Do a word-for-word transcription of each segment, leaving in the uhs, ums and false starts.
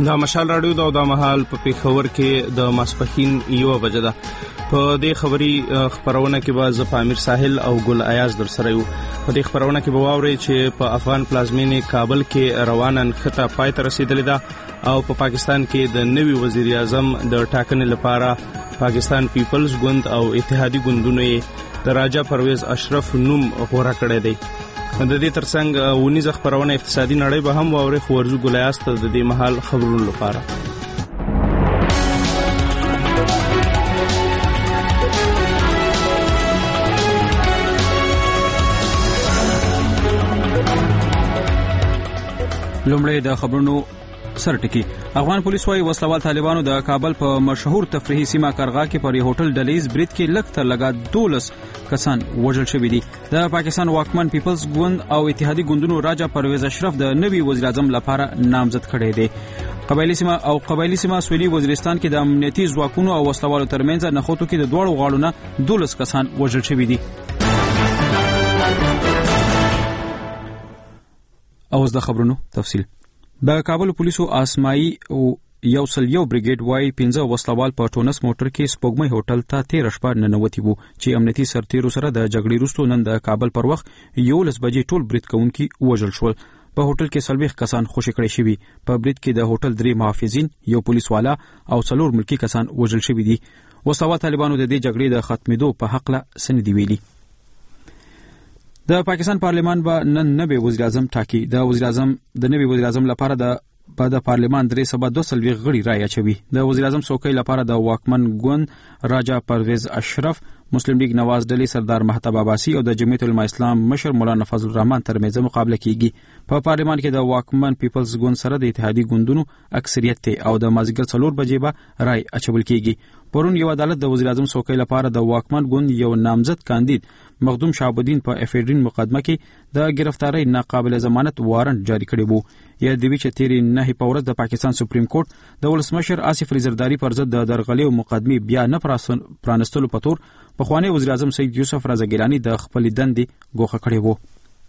دا مشال راډیو دا د مهال په پیښور کې د ماسپښین یو بجه ده. په دې خبري خبرونه کې به ز پامیر ساحل او ګل ایاز در سره یو. په دې خبرونه کې به واوري چې په افغان پلازمینې کابل کې روانه نښته پای ته رسیدلې ده او په پا پاکستان کې د نوي وزیر اعظم د ټاکنې لپاره پاکستان پیپلز ګوند او اتحادی ګوندونو د راجا پرویز اشرف نوم غوړه کړی دی. د دې ترڅنګ ونیزه خبرونه اقتصادي نړۍ به هم واوري خو ورزو ګلایاست د دې محل خبرونو لپاره. لومړی د خبرونو سرټکی. افغان پولیس وايي وسلوال طالبانو د کابل په مشهور تفریحي سیمه کرغا کې پر هوټل ډلیز برید کې لږ تر لږه دولس کسان وژل شوي دي. د پاکستان واکمن پیپلز ګوند او اتحادی ګوندونو راجا پرویز اشرف د نوي وزیر اعظم لپاره نامزد کړی دی. قبایلی سیمه او قبایلی سیمه سویلي وزیرستان کې د امنیتي ځواکونو او وسلوالو ترمنځ نښتو کې د دوړو غاړو دولس کسان وژل شوي دي. اوس د خبرونو تفصیل. د کابل پولیسو آسمایي او یو سل یو بریګیډ وايي پنځه وسلوال په ټونس موټر کې سپوږمۍ هوټل ته تیر شپه ننوتي وو چې امنیتي سرتیرو سره د جګړې وروسته نن د کابل پر وخت یولس بجې ټول برید کوونکي وژل شول. په هوټل کې څلوېښت کسان خوشي کړي شوي. په برید کې د هوټل درې محافظین، یو پولیس والا او څلور ملکی کسان وژل شوي دي. وسلوال طالبانو د دې جګړې د ختمېدو په حق له څه نه دي ویلي. د پاکستان پارلمان به نن نوی وزیر اعظم ټاکي. د وزیر اعظم د نوی وزیر اعظم لپاره د په د پارلمان درې سبا دوه سلوي غړي رائے اچوي. د وزیر اعظم څوکۍ لپاره د واکمن ګوند راجا پرویز اشرف، مسلم لیگ نواز ډلې سردار مهتاب عباسي او د جمعیت العلماء اسلام مشر مولانا فضل الرحمن ترمنځ مقابله کیږي. په پارلمان کې د واکمن پیپلز ګوند سره د اتحادی ګوندونو اکثریت ته او د مازیګر څلور بجې به رائے اچول کیږي. پرون یو عدالت د وزیر اعظم څوکۍ لپاره د واکمن ګوند یو نامزد کاندید مخدوم شهاب الدین په افیډرین مقدمه کې د گرفتاری ناقابل ضمانت وارنټ جاری کړی وو. یا د ویچ تیری نه په ورځ د پاکستان سپریم کورټ د ولسمشر آصف علی زرداری پر ضد د درغلې مقدمه بیا نه پرانستلو په تور په خوانی وزیر اعظم سید یوسف رضا ګیلانی د خپل دندې ګوښه کړی وو.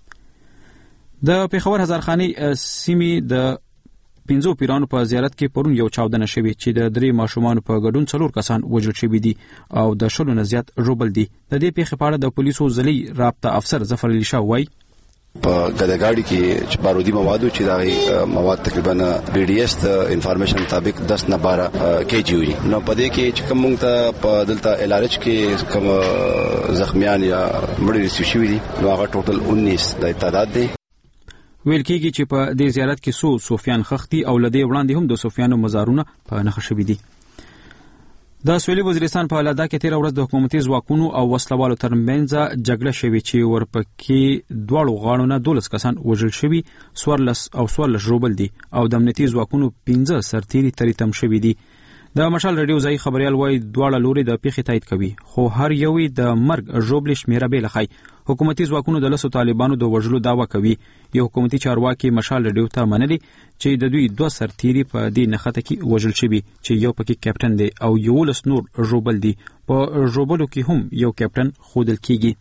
د پیښور هزارخانی سیمې د پنځو پیرانو په زیارت کې پرون یو چاودنه شوې چې د درې ماشومان په ګډون څلور کسان وژل شوي دي او د شلو نه زیات ژوبل دي. د دې پیښې په اړه د پولیسو ضلعي رابطه افسر ظفر علي شاه وایي په ګډاګاډي کې چې بارودي موادو چې دا مواد تقریبا بي ډي اس د انفارمیشن مطابق دس نه بارہ کېجی وي. نو په دې کې چې کوم ته په دلته ال ار ایچ کې کوم زخمیان یا مړي رسېدلي شوي دي نو هغه ټوټل انیس د تعداد دی. ویل کېږي چې په دې زیارت کې سو صوفیان خختی او لدې وړاندې هم د صوفیانو مزارونه په نښه شوي دي. د سویلي وزیرستان په الادا کې تیر ورځ د حکومتي ځواکونو او وسلوالو ترمنځ جګړه شوې چې ورپکې دواړو غاړو نه دولس کسان وژل شوي، څوارلس او څوارلس ژوبل دي او د امنیتي ځواکونو پنځه سرتیري تری تم شوي دي. د مشال رادیو ځای خبريال وایي دواړه لوري د پیښې تایید کوي خو هر یو د مرګ ژوبل شمیره به لخی. حکومتي ځواکونو د لسو طالبانو د وژلو داوا کوي. یو حکومتي چارواکي مشال رادیو ته منلي چې د دوی دوه سرتیري په دې نښته کې وژل شوي چې یو پکې کیپټن دی او یو لس نور ژوبل دي. په ژوبلو کې هم یو کیپټن خودل کیږي.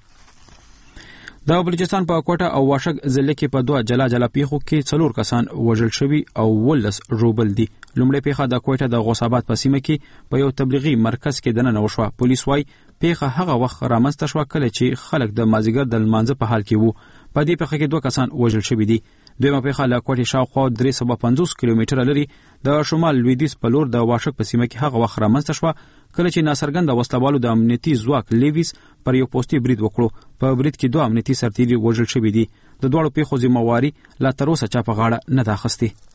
د بلوچستان په کوټه او واشک ضلع کې په دوه جلا جلا پیښو کې څلور کسان وژل شوي او ولس ژوبل دي. لومړی پیښه د کوټه د غوساباد په سیمه کې په یو تبلیغي مرکز کې دننه وشوه. پولیس وايي پیښه هغه وخت رامنځته شوه کله چې خلک د مازیګر د لمانځه په حال کې وو. په دې پیښه کې دوه کسان وژل شوي دي. دویمه پیښه له کوټې شاوخوا درې سوه پنځوس کیلومتره لري د شمال لویدیځ په لور د واشک په سیمه کې هغه وخت رامنځته شوه کله چې ناڅرګنده وسلوالو د امنیتي ځواک لیویس پر یو پوستي برید وکړو. په برید کې دوه امنیتي سرتیري وژل شوي دي. د دواړو پیښو ذمہواري لا تر اوسه چا په غاړه نه ده اخیستې.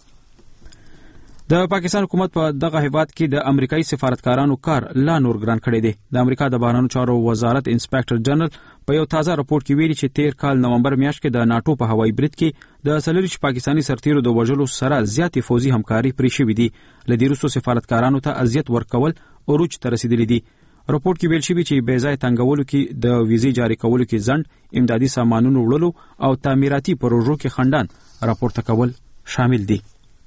د پاکستان حکومت په دغه هیواد کې د امریکایي سفارتکارانو کار لا نور ګران کړی دی. د امریکا د بهرنیو چارو وزارت انسپکټر جنرال په یو تازه راپور کې ویلي چې تیر کال نومبر میاشت کې د ناتو په هوایي برید کې د څلوریش پاکستانی سرتیرو د وژلو سره زیاتې فوزي همکاري پرې شوې دي. له دې وروسته سفارتکارانو ته اذیت ورکول عروج ته رسیدلي دي. راپور کې ویل شوی چې بې ځای تنګولو کې د ویزې جاری کولو کې ځنډ، امدادي سامانونو وړلو او تعمیراتي پروژو کې خنډان راپورته کول شامل دي.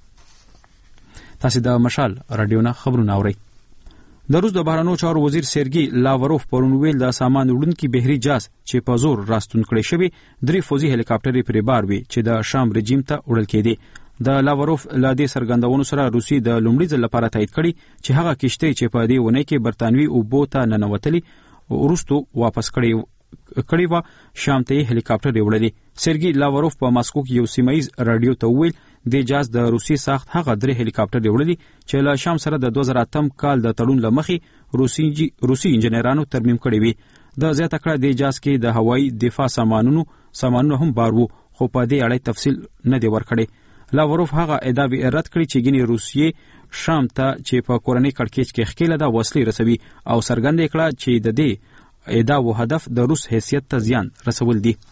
تاسو د مشال رادیو نه خبرونه اورئ. د روس د بهرنیو چارو وزیر سرګي لاوروف پرون ویل د سامان وړونکي بحري جاز چې په زور راستون کړی شوی درې فوزي هلیکاپټرې پرې بار وي چې د شام رژیم ته وړل کېدي. د لاوروف له دې څرګندونو سره روسي د لومړي ځل لپاره تایید کړي چې هغه کشتۍ چې په دې ونې کې برتانوي اوبو ته ننوتلي وروستو واپس کړي کړي و شام ته هلیکاپټر وړلې. سرګي لاوروف په ماسکو کې یو سیمایز رادیو ته وویل د جاز د روسي ساخت هغه درې هلیکاپټر وړلې چې له شام سره د دوه زره اتم کال د تړون لمخې روسي روسي انجنیرانو ترمیم کړي وي. د زیاته کړه د جاز کې د هوایي دفاع سامانونو سامانونه هم بار وو، خو په دې اړه تفصیل نه دی ورکړی. لاوروف هغه ادعاوې رد کړې چې ګینې روسیې شام ته چې په کورنۍ کړکېچ کې ښکېله ده وسلې رسوي او څرګنده کړه چې د دې ادعاو هدف د روس حیثیت ته زیان رسول دي.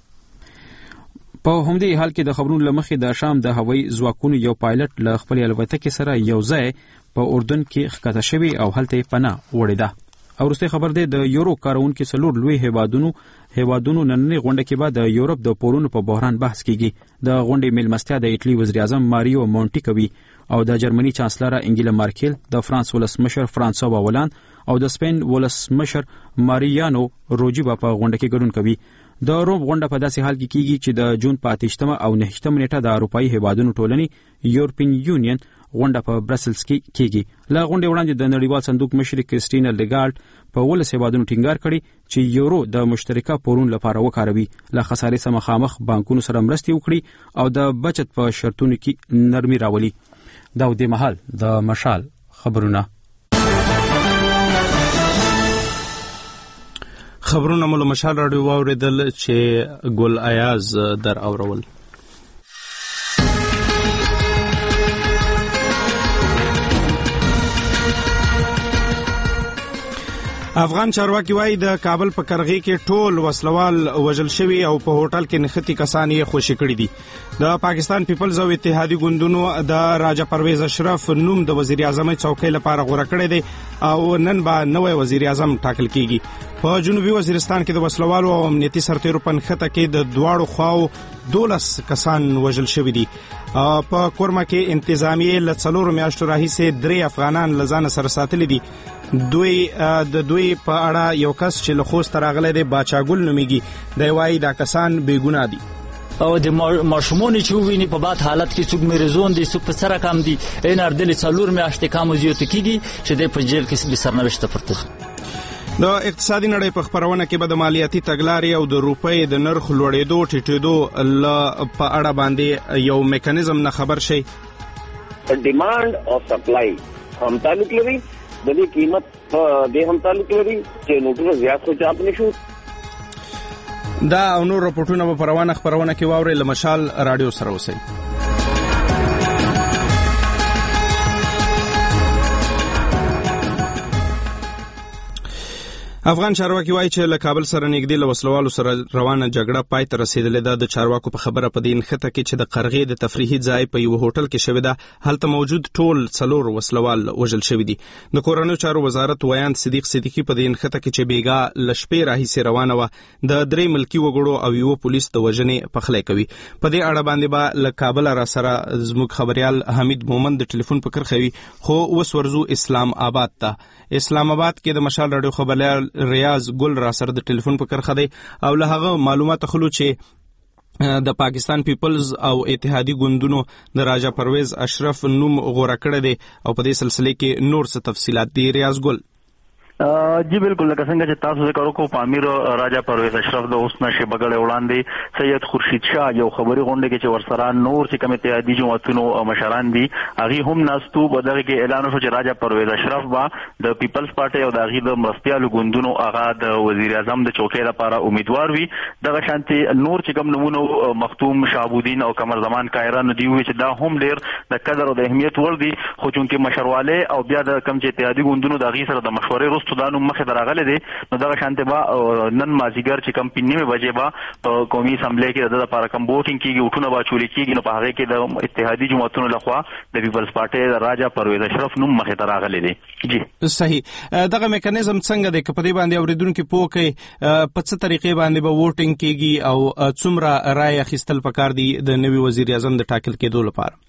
په همدې حال کې د خبرونو لمخې د شام د هوایي ځواکونو یو پایلټ له خپل الوتکې سره یو ځای په اردن کې ښکته شوی او هلته پناه وړې ده. او وروستی خبر دی د یورو کارونکو څلور لوی هیوادونو هیوادونو نننۍ غونډه کې به د یورپ د پورونو په بحران بحث کیږي. د غونډې میلمستیا د ایټالي وزیر اعظم ماریو مونټي کوي او د جرمني چانسلر انګیلا مارکل، د فرانس ولسمشر فرانسوا هولند او د سپین ولسمشر ماریانو روجي په غونډه کې ګډون کوي. د روم غونډه په داسې حال کې کیږي چې د جون په اتهشتمه او نهشتمه نیټه د اروپایي هیوادونو ټولنې یورپین یونین غونډه په برسلز کې کیږي. له غونډې وړاندې د نړیوال صندوق مشر کریسټینا لګارډ په ولس هیوادونو ټینګار کړی چې یورو د مشترکه پورون لپاره وکاروي، له خسارې سره مخامخ بانکونو سره مرستې وکړي او د بچت په شرطونو کې نرمي راولي. دا د مهال د مشال خبرونه خبرونه مول مشال راډیو واوریدل چې ګل ایاز در اورول. افغان چارواکي وایي د کابل په کرغې کې ټول وسلوال وژل شوي او په هوټل کې نښتي کسان یې خوشي کړي دي. د پاکستان پیپلز او اتحادي ګوندونو د راجا پرویز اشرف نوم د وزیر اعظم څوکۍ لپاره غوړه کړی دی او نن به نوی وزیر اعظم ټاکل کیږي. په جنوبي وزیرستان کې د وسلوالو او امنیتي سرتیرو په نښته کې د دواړو خواو دولس کسان وژل شوي دي. په کورما کې انتظامیه له څلورو میاشتو راهیسې درې افغانان له ځانه سره ساتلي دي. دوی د دوی په اړه یو کس چې له خوست راغلی دی باچاګل نومیږي، دی وایي دا کسان بې ګناه دي او د ماشومانو چې وویني په بد حالت کې څوک مریضون دي، څوک په سره کم دي، این اردل څلور میاشتې کم زیات کیږي چې د په جیل کې به سرنوشت پرته. د اقتصادي نړۍ په خبرونه کې به د مالیاتي تګلارې او د روپۍ د نرخ لوړېدو ټیټېدو په اړه باندې یو میکانیزم نه خبر شي. ډیمانډ او سپلای هم تعلق لري، د دې قیمت د هم تعلق لري چې نوټونه زیات خو چاپ نشو. دا او نور رپورټونه په روانه خبرونه کې واوري له مشال رادیو سره اوسئ. افغان چارواکي وایي چې له کابل سره نږدې له وسلوالو سره روانه جګړه پای ته رسیدلې ده. د چارواکو په خبره په دې نښته کې چې د قرغې د تفریحي ځای په یو هوټل کې شوې ده، هلته موجود ټول څلور وسلوال وژل شوي دي. د کورنیو چارو وزارت ویاند صدیق صدیقي په دې نښته کې چې بیګا له شپې راهیسې روانه وه د درې ملکي وګړو او یو پولیس د وژنې پخلی کوي. په دې اړه باندې به له کابل را سره زموږ خبريال حمید مومند د ټلیفون په کرخوي. خو اوس ورزو اسلام آباد ته. اسلام آباد کې د مشال رادیو خبريال ریاض ګل را سره د ټلیفون په کرخه دی او له هغه معلومات خلو چې د پاکستان پیپلز او اتحادي ګوندونو د راجا پرویز اشرف نوم غوړه کړی دی او په دې سلسله کې نور څه تفصيلات دي. ریاض ګل جی بالکل لکه څنګه چې تاسو ذکر وکړو په امیر راجا پرویز اشرف د اوس نشه بغړې وړاندې سید خورشید شاه یو خبري غونډه کې چې ورسره نور چې کوم اتحادي جماعتونو مشران دي هغه هم ناستو په دغه کې اعلان وشو چې راجا پرویز اشرف با د پیپلز پارټي او د هغه د مرستيالو ګوندونو هغه د وزیر اعظم د چوکۍ لپاره امیدوار وي. دغه شانتي نور چې کوم نمونه مختوم شعبودین او قمر زمان کایران دی وی چې دا هم ډیر د قدر او د اهمیت ور دي، خو چونکه مشرواله او بیا د کم چې اتحادي ګوندونو د هغه سره د مشورې سودانو مخه دراغله دي نو دغه شانته با نن مازیګر چې کم پینې بجې با قومي اسمبلی کې د لپاره کم ووټینګ کیږي وټونه با چولې کیږي نو په هغه کې د اتحادي جماعتونو لخوا د پیپلز پارټي د راجا پرویز اشرف نوم مخه دراغله دي. جی صحیح. دغه میکانیزم څنګه دی کپدې باندې اوریدونکو پوکي په څه طریقې باندې به ووټینګ کیږي او څومره رائے اخیستل پکار دي د نوي وزیر اعظم د ټاکل کېدو لپاره؟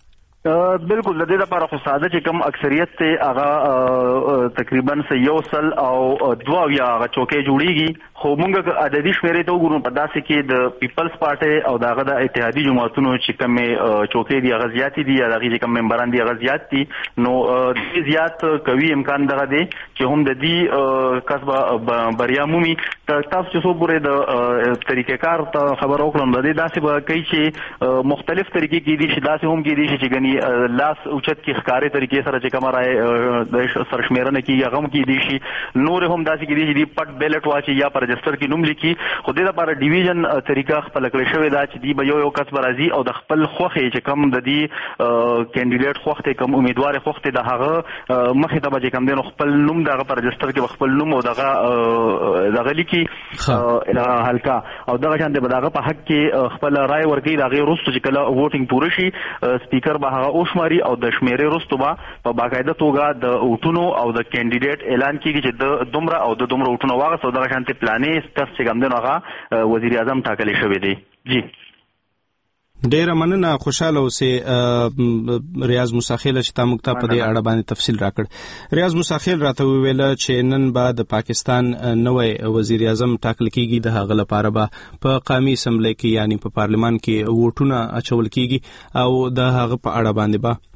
بالکل د دې لپاره خو ساده چې کوم اکثریت ته هغه تقریبا یو سل او دوه یا هغه چوکۍ جوړیږي، خو موږ عددي شمیرې ته وګورو په داسې کې د پیپلز پارټي او دغه د اتحادي جماعتونو چې کوم چوکۍ دي هغه زیاتې دي یا دغه چې کوم ممبران دي هغه زیات دي، نو دې زیات کوي امکان دغه دی چې هم د دې کسبه بریا مومي. تاسو چې څو پورې د طریقې کار ته خبر وکړم د دې داسې به کوي چې مختلف طریقې کې دي چې داسې هم کې دي چې ګني لاس اوچت کې ښکارې طریقې سره چې کومه راي د سرشمیرنه کې هغه هم کې دي شي، نور هم داسې کې دي چې پټ بیلټ واچي یا پر رجستر کې نوم لیکي. خو دې لپاره ډیویژن طریقه خپل کړی شوې ده چې دی به یو یو کس برازي او د خپل خوخې چې کوم د دې کینډیډیټ خوخته کوم امیدوار خوخته د هغه مخې ته به کوم دین خپل نوم دغه پر رجستر کې خپل نوم او دغه دغه لیکي هلکا او دغه شان د دغه په حق کې خپل رائے ورکړي دغه وروسته چې کله ووټینګ پوره شي سپیکر به هغه اوشماري او د شمیرې وروسته به په باقاعده توګه د اوټونو او د کینډیډیټ اعلان کیږي چې د دومره او د دومره اوټونو واغس او دغه شان ته پلانې ستاسو چې کوم دین هغه وزیر اعظم ټاکل شوی دی. جی ډیره مننه، خوشاله اوسې ریاض موسیخیل چې تا موږ ته په دې اړه باندې تفصیل راکړ. ریاض موسیخیل راته ویل چې نن به د پاکستان نوې وزیر اعظم ټاکل کیږي، د هغه لپاره به په قومي اسمبلی کې یعنی په پارلمان کې ووټونه اچول کیږي او د هغه په اړه باندې به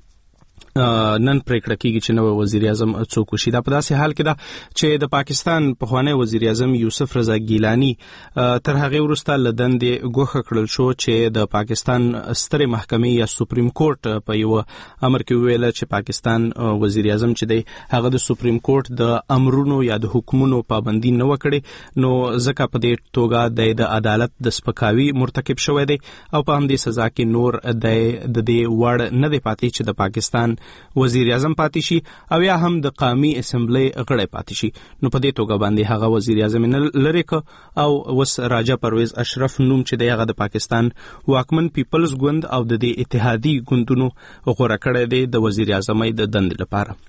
نن پریکړه کیږي چې نو وزیر اعظم څوک شي. دا په داسې حال کې ده چې د پاکستان پخوانی وزیر اعظم یوسف رضا ګیلانی تر هغه وروسته لدندې ګوښه کړل شو چې د پاکستان سترې محکمې یا سپریم کورټ په یو امر کې ویل چې پاکستان وزیر اعظم چې دی هغه د سپریم کورټ د امرونو یا د حکمونو پابندي نه وکړي، نو ځکه په دې توګه د عدالت د سپکاوي مرتکب شوی دی او په همدې سزا کې نور د دې وړ نه دی پاتې چې د پاکستان وزیر اعظم پاتې شي او یا هم د قومي اسمبلی غړی پاتې شي. نو په دې توګه باندې هغه وزیر اعظم نه لري ک او وس راجا پرویز اشرف نوم چې دی هغه د پاکستان واکمن پیپلز ګوند او د دې اتحادي ګوندونو غوړه کړی دی د وزیر اعظم د دند لپاره.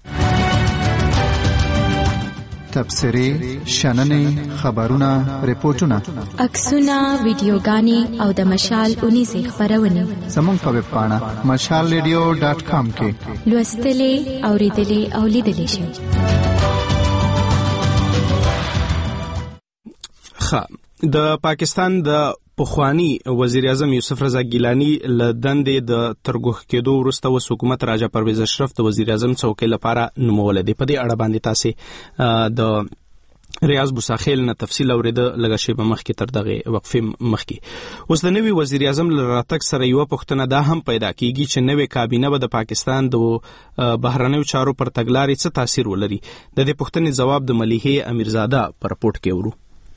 تبصرې، شننې، خبرونه، ریپورتونه، عکسونه، ویډیوګانې او د مشال اونیزې خبرونه زموږ په ویب پاڼه مشال ریډیو ډاټ کام کې لوستلې، اوریدلې او لیدلې شئ. ښه، د پاکستان د پخوانی وزیر اعظم یوسف رضا ګیلانی له دندې د ترګوښ کېدو وروسته اوس حکومت راجا پرویز اشرف د وزیر اعظم څوکۍ لپاره نومولی دی. په دې اړه باندې تاسې د ریاض موسیخیل نه تفصیل اوریده لږه شیبه مخکې تر دغه وقفې مخکې. اوس د نوي وزیر اعظم له راتګ سره یوه پوښتنه دا هم پیدا کیږي چې نوې کابینه به د پاکستان د بهرنیو چارو پر تګلارې څه تاثیر ولري. د دې پوښتنې ځواب د ملیحې امیرزاده په رپورټ کې اورو.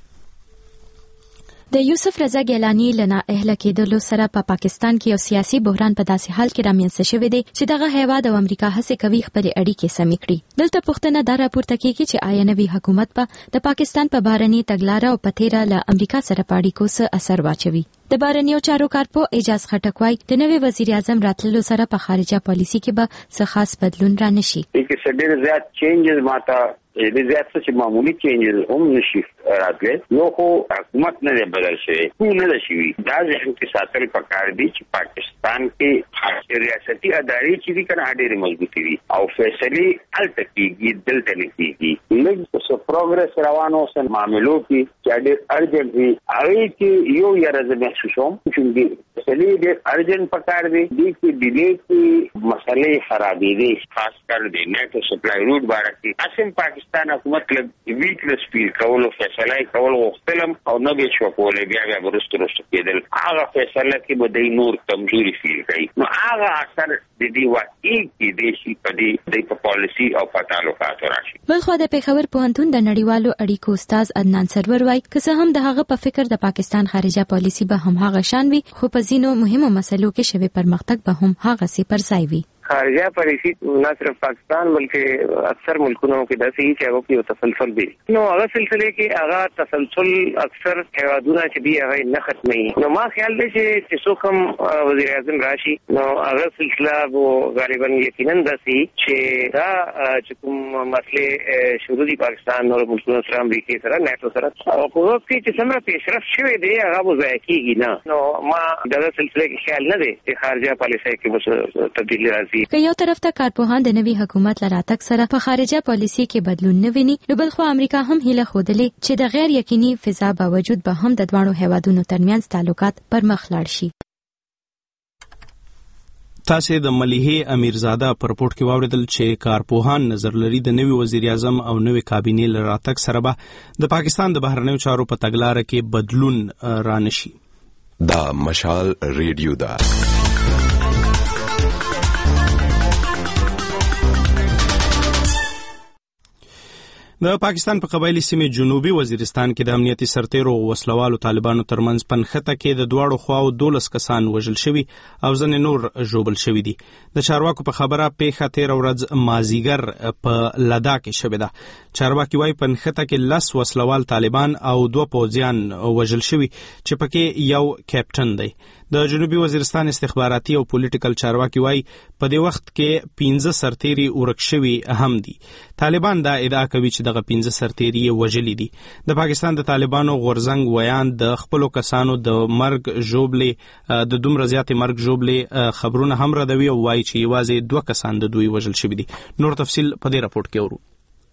د یوسف رضا ګیلانی لنا اهله کېدلو سره په پا پاکستان کې یو سیاسي بحران په داسې حال کې رامنځته شوی دی چې دغه هیواد او امریکا هڅه کوي خپل اړیکې سمې کړي. دلته پوښتنه دا راپورته کیږي چې آیا نوی حکومت په د پاکستان په بهرني تګلارې او پتیره له امریکا سره په اړیکو څه اثر واچوي. د بهرنیو چارو کارپو اعجاز خټک وایي د نوي وزیر اعظم راتللو سره په خارجه پالیسي کې به څه خاص بدلون را نشي. کې ډېر زیات چینجز ماته دې زیات څه معمولی چینجز هم نشي راتلی، نو خو حکومت نه بدل شي خو نه شي. دا ځکه چې ساتل پکار دي چې پاکستان کې ریاستي ادارې چې دي کنه ډېرې مضبوطې دي او فیصلې هلته کېږي دلته نه کېږي. لږ څه پروګرس روانو سره معاملو کې چې ډېر ارجنټ وي هغې کې یو یاره زه محسوسوم چې فیصلې ډېر ارجنټ پکار دي. دې کې ډیلې کې مسلې خرابېدې خاص کر د نیټ سپلای روټ باره کې اسیم پاکستان حکومت لږ ویکنس فیل کولو فیصله کول غوښتلم او نه به شو کولای، بیا بیا ورسته ورسته کېدل. هغه فیصله کې به د نور کمزوري فیل کوي، نو هغه اثر د دې واقعي کې د شي په دې د پالیسي او په تعلقاتو راشي. بلخو د پیښور پوهنتون د نړیوالو اړیکو استاد عدنان سرور وایي که څه هم د هغه په فکر د پاکستان خارجه پالیسي به هم هغه شان وي، خو په ځینو مهمو مسلو کې شوی پرمختګ به هم هغه سي پر ځای وي. خارجه پالیسی نه صرف پاکستان بلکې اکثر ملکونو کې داسې چې هغه کې تسلسل دی. نو هغه سلسله کې هغه تسلسل اکثر هیوادونه چې دی هغه نه ختمي. نو ما خیال دی چې څوک هم وزیر اعظم راشي نو هغه سلسله وو غالبا یقینا داسې چې دا چې کوم مسله شروع دي پاکستان او ملکونو سره امریکا سره ناتو سره او په وخت کې چې څنګه پیشرفت شوی دی هغه وځي کیږي نه. نو ما دا سلسله کې خیال نه دی چې خارجه پالیسي کې بس تبدیلی راځي. که یو طرف ته کارپوهان د نوي حکومت لراتک سره په خارجه پالیسي کې بدلون نه ویني، نو بل خو امریکا هم هیله خودلې چې د غیر یقیني فضا باوجود به هم د دوانو هیوادونو ترمنځ تعلقات پر مخ لاړ شي. تاسو د ملیحه امیرزاده پر رپورت کې واوریدل چې کارپوهان نظر لري د نوي وزیر اعظم او نوي کابینې لراتک سره به د پاکستان د بهرنیو چارو په تګلارې کې بدلون رانشي. دا مشال ریډیو دا د پاکستان په قبایلی سیمې جنوبي وزیرستان کې د امنیتي سرتیرو او وسلوالو طالبانو ترمنځ پنخته کې د دواړو خواو دولس کسان وژل شوي او ځنې نور ژوبل شوي دي. د چارواکو په خبره پیښه تېره ورځ مازیګر په لدا کې شوې ده. چارواکي وايي پنخته کې لس وسلوال طالبان او دوه پوځیان وژل شوي چې پکې یو کیپټن دی. د جنوبي وزیرستان استخباراتي او پولیټیکل چارواکي وايي په دې وخت کې پنځه سرتیري ورک شوي هم دي. طالبان دا ادعا کوي چې دغه پنځه سرتیري وژلي دي. د پاکستان د طالبانو غورځنګ ویان د خپلو کسانو د مرګ ژوبلې د دومره زیاتې مرګ ژوبلې خبرونه هم ردوي او وايي چې یوازې دوه کسان د دوی وژل شوي دي. نور تفصیل په دې راپورټ کې اورو.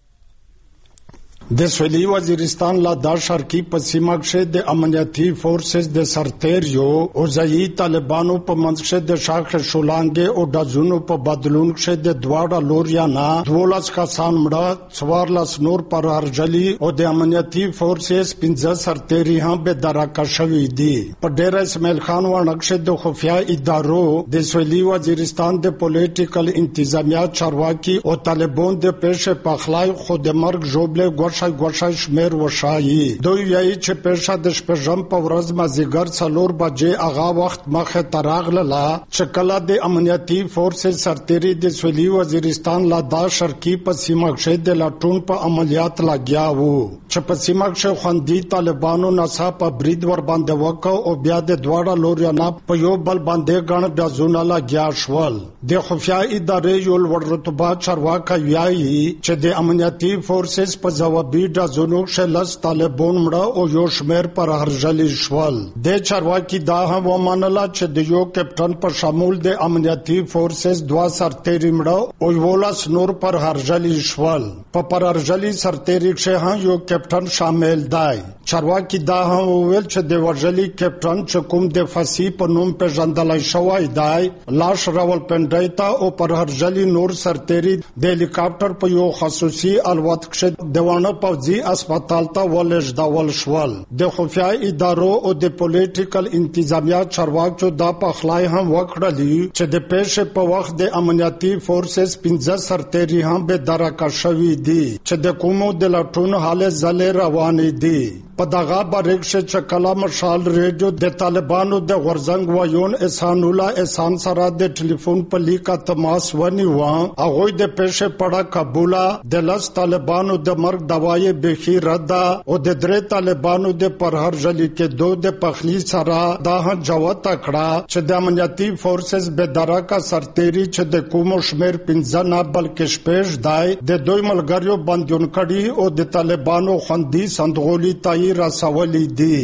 د سویلي وزیرستان لا دا شرقي پسیمه کې د امنیتي فورسز د سرتیریو او ځایي طالبانو په منځ کې د شاخ شولانګې او د ځونو په بدلون کې د دواړه لوریا نه دولس کسان مړه څوارلس نور پر هرجلي او د امنیتي فورسز پنځه سرتیری هم به دراکه شوي دي. په ډیر اسماعیل خان ورنګشه د خفیا ادارو د سویلي وزیرستان د پولیټیکل انتظامیه چارواکي او طالبان د پېښې په خلای خود مرګ جوړل ګوښه ګوښه شمیر وشایي. دوی یې چې پېښه د شپږم په ورځ مازیګر څلور بجې هغه وخت مخه تراغله چې کله د امنیتي فورسز سرتیری د سویلي وزیرستان لا دا شرقي په سیمه کې د لاټون په عملیات لګیا وو چې په سیمه کې خوندي طالبانو نصا په برید ور باندې وکاو او بیا د دواړه لوريانه په یو بل باندې غن د زونه لګیا شول. د خفیا ادارې یو ور رتبه چارواکي وایي چې د امنیتي فورسز په ځواب بیډا زونو شلس طالبان مړه او یو شمیر پر هرجلی شول. د چارواکي دا هم ومنله چې د یو کپټن په شمول د امنیتي فورسز دوا سرتیری مړه او ولس نور پر هرجلی شول. په پر هرجلی سرتیری کې هم یو کپټن شامل دی. چارواکي دا هم ویل چې د ورجلی کپټن چې کوم د فسی په نوم په ژوندلای شوی دی لاش راولپنډای ته او پر هرجلی نور سرتیری د هلیکاپټر په یو خصوصي الوت کې دوانه پوځي اسپیټال ته ولېږدول شول. د خفیا ادارو او د پولیټیکل انتظامیه چارواکو دا په خلای هم وکړلی چې د پېښې په وخت د امنیتي فورسز پنځه سرتیری هم به درکه شوي دي چې د کومو د لټون حالت زلې روانې دي. په دغه بریښه چې کله مشال ریډیو د طالبانو د غورځنګ وایون احسان الله احسان سره د ټلیفون په لیکه تماس ونیو هغه د پېښې پړه قبول د لاس طالبانو د مرګ دوای بخي ردا او د درې طالبانو د پرهر جلی کې دوه د پخلی سره دا جواب تکړه چې د امنیتي فورسز به دراکا سرتيري چې د کومو شمیر پنځه نه بلکې شپږ دای د دوی ملګریو بندون کړي او د طالبانو خوندي صندوقلي تای رسولي دي.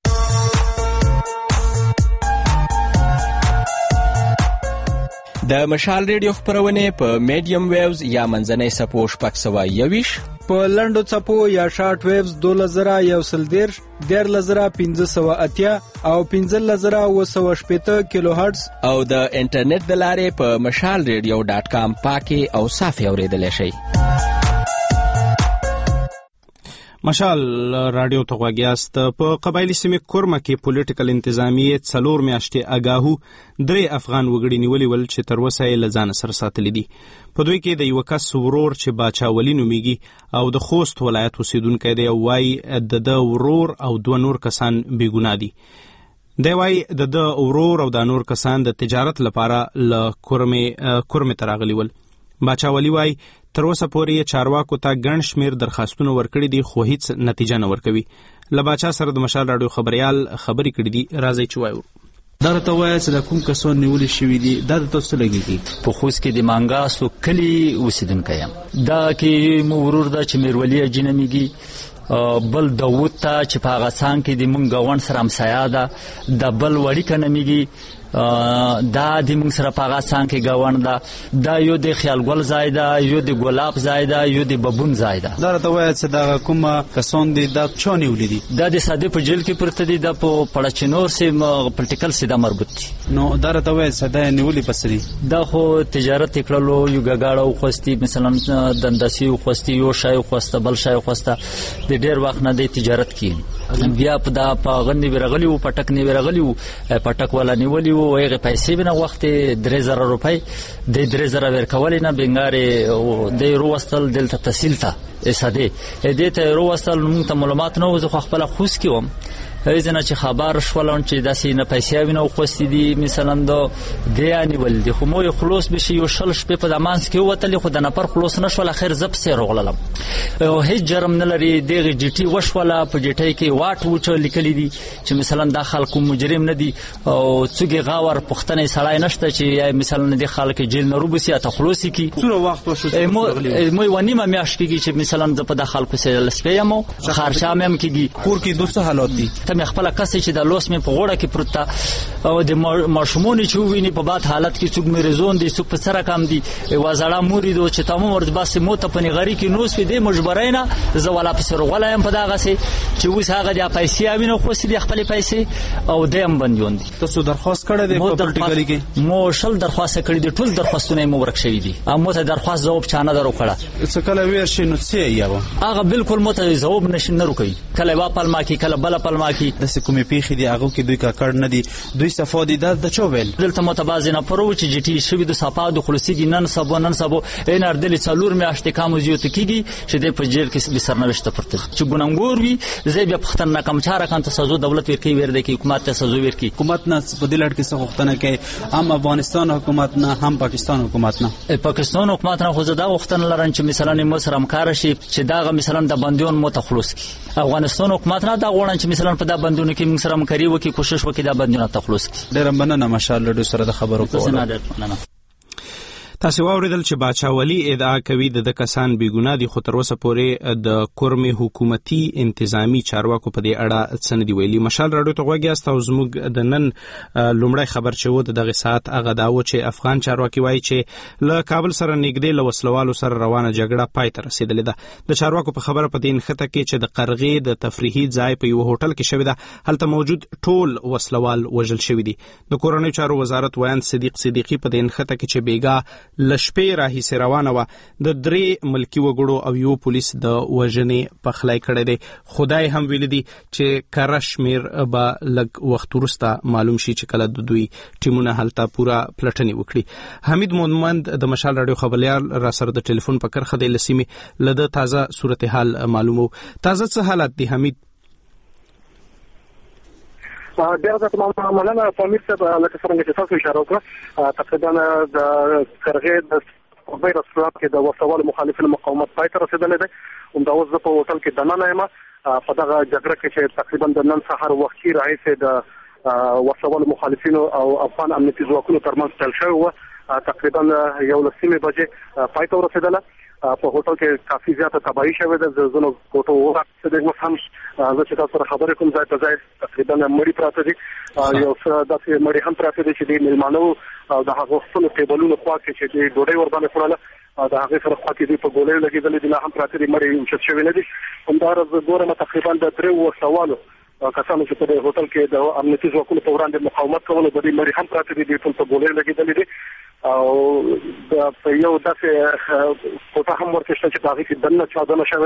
د مشال ریډیو خبرونه په میډیم ویوز یا منځنۍ سپو شپږ سوه یویش په لنډو څپو یا شارټ ویوز دوله زره یو سل دیرش دیارلس زره پنځه سوه اتیا او پنځلس زره اوه سوه شپېته کیلو هرټز او د انټرنیټ د لارې په مشال ریډیو ډاټ کام پاکي او صافي اوریدلی شئ. مشال رادیو ته غواګیاست. په قبایلی سیمې کورمه کې پولیټیکل انتظامیه څلور میاشتې اگاهو درې افغان وګړي نیولي ول چې تر اوسه یې له ځانه سره ساتلي دي. په دوی کې د یوه کس ورور چې باچا ولی نومیږي او د خوست ولایت اوسیدونکی دی او وایي د ده ورور او دوه نور کسان بېګناه دي. دی وایي د د ورور او د نور کسان د تجارت لپاره له کورمې کورمې ته راغلي ول. باچا ولی وایي تر اوسه پورې چارواکو ته ګڼ شمېر درخواستونه ورکړي دي خو هیڅ نتیجه نه ورکوي. له باچا سره د مشال راډیو خبريال خبرې کړې دي. راځئ چې وایو. دا راته وایه چې د کوم کسان نیولې شوي دي دا د تاسو لګېږي؟ په خوست کې د مانګاسو کلي اوسېدونکی یم. دا کې مو ورور ده چې میرولی اجي نومیږي، بل داود ته چې په هغه څانګ کې د مونږ ګاونډ سره همسایه ده، د بل وړیکه نومیږي، دا د مونږ سره په هغه څانګ کې ګاونډ ده، دا یو د خیالګل ځای ده، یو د ګلاب ځای ده، یو د ببون ځای ده. دا راته وایه چې دغه کومه کسان دي دا چا نیولي دي؟ دا د ساده په جیل کې پرته دي، دا په پړچنور سه پولیټیکل سیده مربوط دي. نو دا راته وایه چې دا نیولي پس دي؟ دا خو تجارت کړلو، یو ګاګاړه وخوستي، مثلا دنداسي وخوستي، یو شای وخوسته، بل شای وخوسته، د ډېر وخت نه د تجارت کې بیا په دا په غنی ورغلی وو، پټک نه ورغلی وو، پټک ولا نیولی وو، هغه پیسې بنه وخت درې زره روپۍ د درې زره ورکول نه بنګاره د روستل دلته تحصیل ته اساده دې ته روستل موږ ته معلومات نه وځو، خپل خوس کیوم ایزنه چې خبر شولون چې داسې نه پیسې وینو خوستې دي مثلا د دیانی ول دي خو مو خلاص بشي یو شل شپه په دمانس کې وته خو د نفر خلاص نشول اخر زب سي رغللم او هیڅ جرم نه لري دغه جی ټي وشوله په جی ټي کې واټ وچ لیکلي دي چې مثلا د خلکو مجرم نه دي او څوګي غاور پښتنې سړای نشته چې مثلا د خلک جیل نه روبسي ته خلاصي کی څوره وخت وشو مو مو ونیمه میاش کیږي چې مثلا د په خلکو سره لسپیمو خرچام هم کیږي کور کې دوسه حالات دي مې خپل کس چې د لوس مې په غوړه کې پروت او د ماشومون چې ویني په باد حالت کې څوک مریضون دي څوک په سره کم دي وزړه موري دو چې تمام ورځ بس مو ته پني غری کې نوس وي د مجبرینا زوالا په سر غلا هم په دغه سي چې وس هغه د پیسې اوینه خو سي خپل پیسې او دیم بندون دي. تاسو درخواست کړی دی په پرټیکلی کې؟ مو شل درخواست کړی دی، ټول درخواستونه مو ورک شوی دي، امو ته درخواست جواب چانه درو کړه څه کله ویر شي نو څه یاو هغه بالکل مو ته جواب نشي نه روکي، کله وا پلما کې کله بل پلما کې د کومې پیخي دی هغه کې دوی کاکړ نه دي، دوی صفا دي د چا ویل دلته متبازنه پرو چې جی ټي شوی د صفا د خلاصيږي نن سبا نن سبا ان اردل څلور می اشته کم زیات کیږي چې د په جیل کې به سرنوشت پرته چې ګوننګور وي زې بیا پختن نه کم چاره کان ته سزا دولت ورکی ور دی کې حکومت ته سزا ورکی حکومت نه په دې لړ کې څه غوښتنه کوي هم افغانستان حکومت نه هم پاکستان حکومت نه پاکستان حکومت نه خو زدا غوښتنه لرن چې مثلا مو سره همکار شي چې دا مثلا د بندیون متخلص کی افغانستان حکومت نه دا غوړن چې مثلا په دا بندونه کې موږ سره همکاري وکړي کوشش وکړي دا بندونه تخلص کړي. ډېر مننه ماشاءالله ډېر سره د خبرو کولو. تاسو واوریدل چې باچا ولی ادعا کوي د کسان بیګناه دي خو تر اوسه پورې د کورمې حکومتي انتظامی چارواکو په دې اړه څه نه دی ویلي. مشال راډیو ته غوږی تاسو زموږ د نن لومړی خبر چې و د دغه ساعت هغه دا و چې افغان چارواکي وایي چې له کابل سره نږدې له وسلوالو سره روانه جګړه پای ته رسیدلې ده. د چارواکو په خبره په دې نښته کې چې د قرغې د تفریحي ځای په یو هوټل کې شوې ده هلته موجود ټول وسلوال وژل شوي دي. د کورنۍ چارو وزارت ویان صدیق صدیقي په دې نښته کې چې بیګا لشپې راهیسې روانه وه د درې ملکي وګړو او یو پولیس د وژنې پخلی کړی دی. خدای هم ویلي دي چې کره شمېر به لږ وخت وروسته معلوم شي چې کله د دوی ټیمونه هلته پوره پلټنې وکړي. حمید مومند د مشال راډیو خبریال را سره د ټلیفون په کرښه دی له سیمې له د تازه صورتحال معلومو. تازه څه حالت دی حمید؟ بیا د تمام مننه پامیر صاحب لکه څنګه چې تاسو اشاره وکړه تقریبا د قرغې د قبیر اسلام کې د وسوال مخالفین مقاومت پای ته رسیدلی دی. همدا اوس زه په هوټل کې دننه یم په دغه جګړه کې چې تقریبا د نن سهار وختي راهیسې د وسوال مخالفینو او افغان امنیتي ځواکونو ترمنځ تل شوی و تقریبا یو لسمې بجې پای ته ورسېدله. په هوټل کې کافي زیاته تباهي شوې ده، زونو کوټو ورته د اوس هم زه چې تاسو سره خبرې کوم ځای ته ځای تقریبا مړي پراته دي، یو څه داسې مړي هم پراته دي چې د میلمانو او د هغو خپلو ټیبلونو خوا کې چې د ډوډۍ ورباندې خوړله د هغې سره خوا کې دوی په ګولیو لګېدلې دي، لا هم پراته دي، مړي اوچت شوي نه دي. همداراز ګورم تقریبا د درېو وسوالو کسانو چې په دې هوټل کې د امنیتي ځواکونو په وړاندې مقاومت کولو د دې مړي هم پراته دي، دوی ټول په ګولیو لګېدلې دي او په یو داسې کوټه هم ورته شته چې په هغې کې دننه چاودنه شوې ده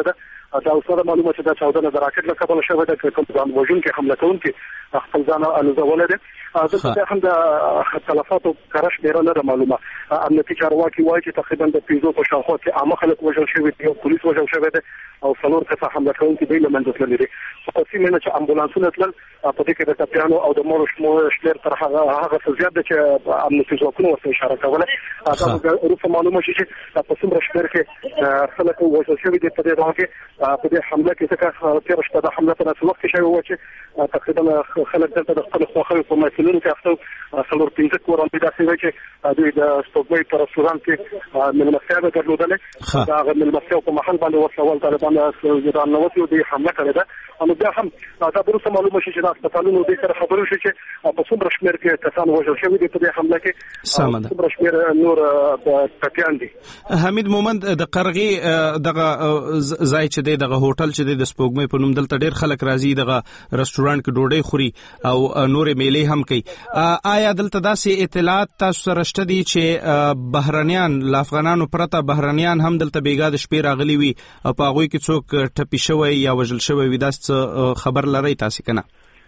دا اوسه معلومه چې دا چاودنه د راکټ له کبله شوې ده چې کوم ځان وژونکي حمله کوونکي خپل ځان الوزولې ده. دلته هم د تلفاتو کره شمېره نه ده معلومه. امنیتي چارواکي وایي چې تقریبا د پنځو په شاوخوا کې عامه خلک وژل شوي دي او پولیس وژل شوی دی او څلور کسه حمله کوونکي دوی له منځه تللي دي. خو په سیمه نه چې امبولانسونه تلل په دې کې د ټپیانو او د مړو شمېر تر هغه هغه څه زیات دی چې امنیتي ځواکونه ورته اشاره کوله. دا وروسته معلومه شي چې په څومره شمېر کې خلک وژل شوي دي په دې ډول کې په دې حمله کې ځکه تېره شپه د حمله په داسې وخت کې شوې وه چې تقریبا خلک دلته د خپلو خواښیو په محفلونو کې اخته وو. څلور پنځه کوران دې داسې وی چې دوی د سپوږمۍ په رستورانت کې مېلمستیاوې درلودلې. د هغه مېلمستیاو په محل باندې وسله طالبان راننوتي او دوی حمله کړې ده. نو بیا هم دا وروسته معلومه شي چې د هسپتالونو دوی سره خبرې وشي چې په څومره شمېر کې کسان وژل شوي دي په دې حمله کې څومره شمېر نور ټپیان دي. حمید مومند د قرغې دغه ځای چې دی دغه هوټل چې دی د سپوږمۍ په نوم دلته ډېر خلک راځي دغه رستورانت کې ډوډۍ خوري او نورې میلې هم کوي. آیا دلته داسې اطلاعات تاسو سره شته دي چې بهرنیان له افغانانو پرته بهرنیان هم دلته بیګا د شپې راغلي وي او په هغوی کې څوک ټپي شوی یا وژل شوی وي داسې خبر لرئ تاسې که نه؟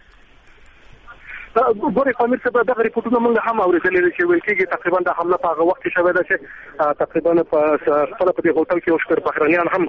ګورې پامیر صاحب دغه ریپورټونه موږ هم اورېدلي دي چې ویل کېږي تقریبا د حمله په هغه وخت کې شوې ده چې تقریبا په خپله په دې هوټل کې یو شمېر بهرنیان هم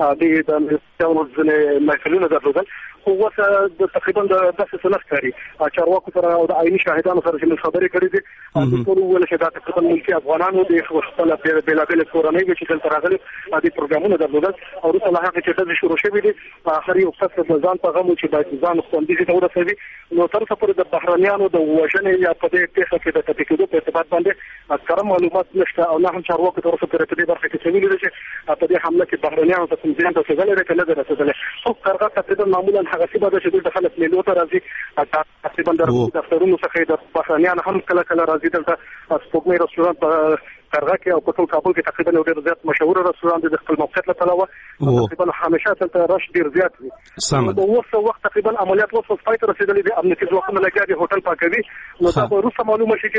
د ځینې محفلونه درلودل. خو اوس د تقریبا د داسې څه نه ښکاري. چارواکو سره او د عیني شاهدانو سره چې موږ خبرې کړې دي دوی ټول وویل چې دا تقریبا ملکي افغانانو د خپله بېلابېلې کورنۍ وې چې دلته راغلي دې پروګرامونه درلودل او وروسته له هغې چې ډزې شروع شوې دي هر یو کس د ځان په غم و چې باید ځان خوندي ځای ته ورسوي. نو تر اوسه پورې د بهرنیانو د وژنې یا په دې پېښه کې د ټپي کېدو په ارتباط باندې کره معلومات نشته او نه هم چارواکو تر اوسه پورې په دې برخه کې څه ویلي دي چې په دې حمله کې بهرنیانو ته کوم زیان رسېدلی دی که نه دی رسېدلی. خو قرغه تقریبا معمولا هغه سیمه ده چې دوی د خلک میلو ته راځي. تقریبا د دفترونو څخه د بهرنیان هم کله کله راځي دلته سپوږمۍ رستورانت په قرغه کې او په ټول کابل کې تقریبا یو ډېر زیات مشهور رستورانت دی د خپل موقعیت له پلوه تقریبا همیشه دلته رش ډېر زیات وي. د اوسه وخت تقریبا عملیات اوس پای ته رسېدلي دي. امنیتي ځواکونه لګیا دي هوټل پاکوي. نو دا به وروسته معلومه شي چې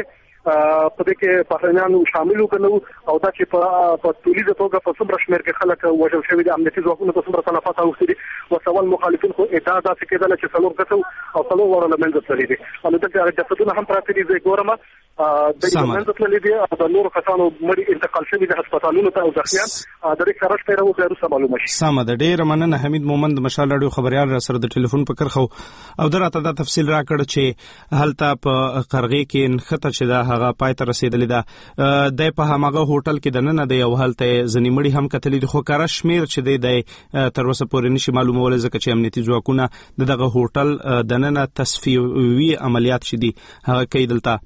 په دې کې بهرنیان شامل وو که نه وو او دا چې په تولیده توګه په څومره شمېر کې خلک وژل شوي دي امنیتي ځواکونه په څومره تلفات اوښتي دي. وسوال مخالفین خو ادعا داسې کېدله چې څلور کسه او څلور واړه له منځه تللي دي. نو دلته جسدونه هم پراته دي. زه ګورم دوی له منځه تللي دي او د نورو کسانو مړي انتقال شوي دي هسپتالونو ته او زخمیان د دې سره شپېره وو بیا وروسته معلومه شي. سمه ده. ډېره مننه حمید مومند د مشال راډیو خبریال را سره د ټلیفون په کرښه او ده راته دا تفصیل راکړ چې هلته په قرغې کې نښته چې دا هغه پای ته رسېدلې ده. دی په هماغه هوټل کې دننه دی او هلته یې ځینې مړي هم کتلي دي خو کره شمېر چې دی دی تر اوسه پورې نشي معلومولی ځکه چې امنیتي ځواکونه د دغه هوټل دننه تصفیوي عملیات چې دي هغه کوي. دلته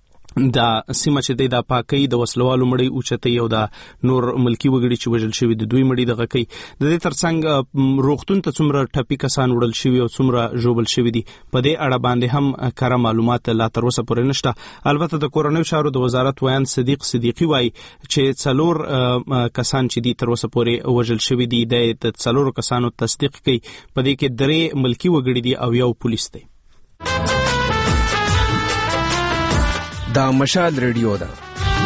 دا سیمه چې دی دا پاکي د وسلوالو مړی اوچتي او دا نور ملکی وګړي چې وژل شوی د دوی مړی دغه کوي. د دې ترڅنګ روغتون ته څومره ټپي کسان وړل شوی او څومره ژوبل شوی دي په دې اړه باندې هم کره معلومات لا تر اوسه پورې نشته. البته د کورنیو چارو د وزارت ویان صدیق صدیقي وایي چې څلور کسان چې دي تر اوسه پورې وژل شوی دي د څلورو کسانو تصدیق کوي. په دې کې درې ملکی وګړي دي او یو پولیس دی. دا مشال ریډیو ده.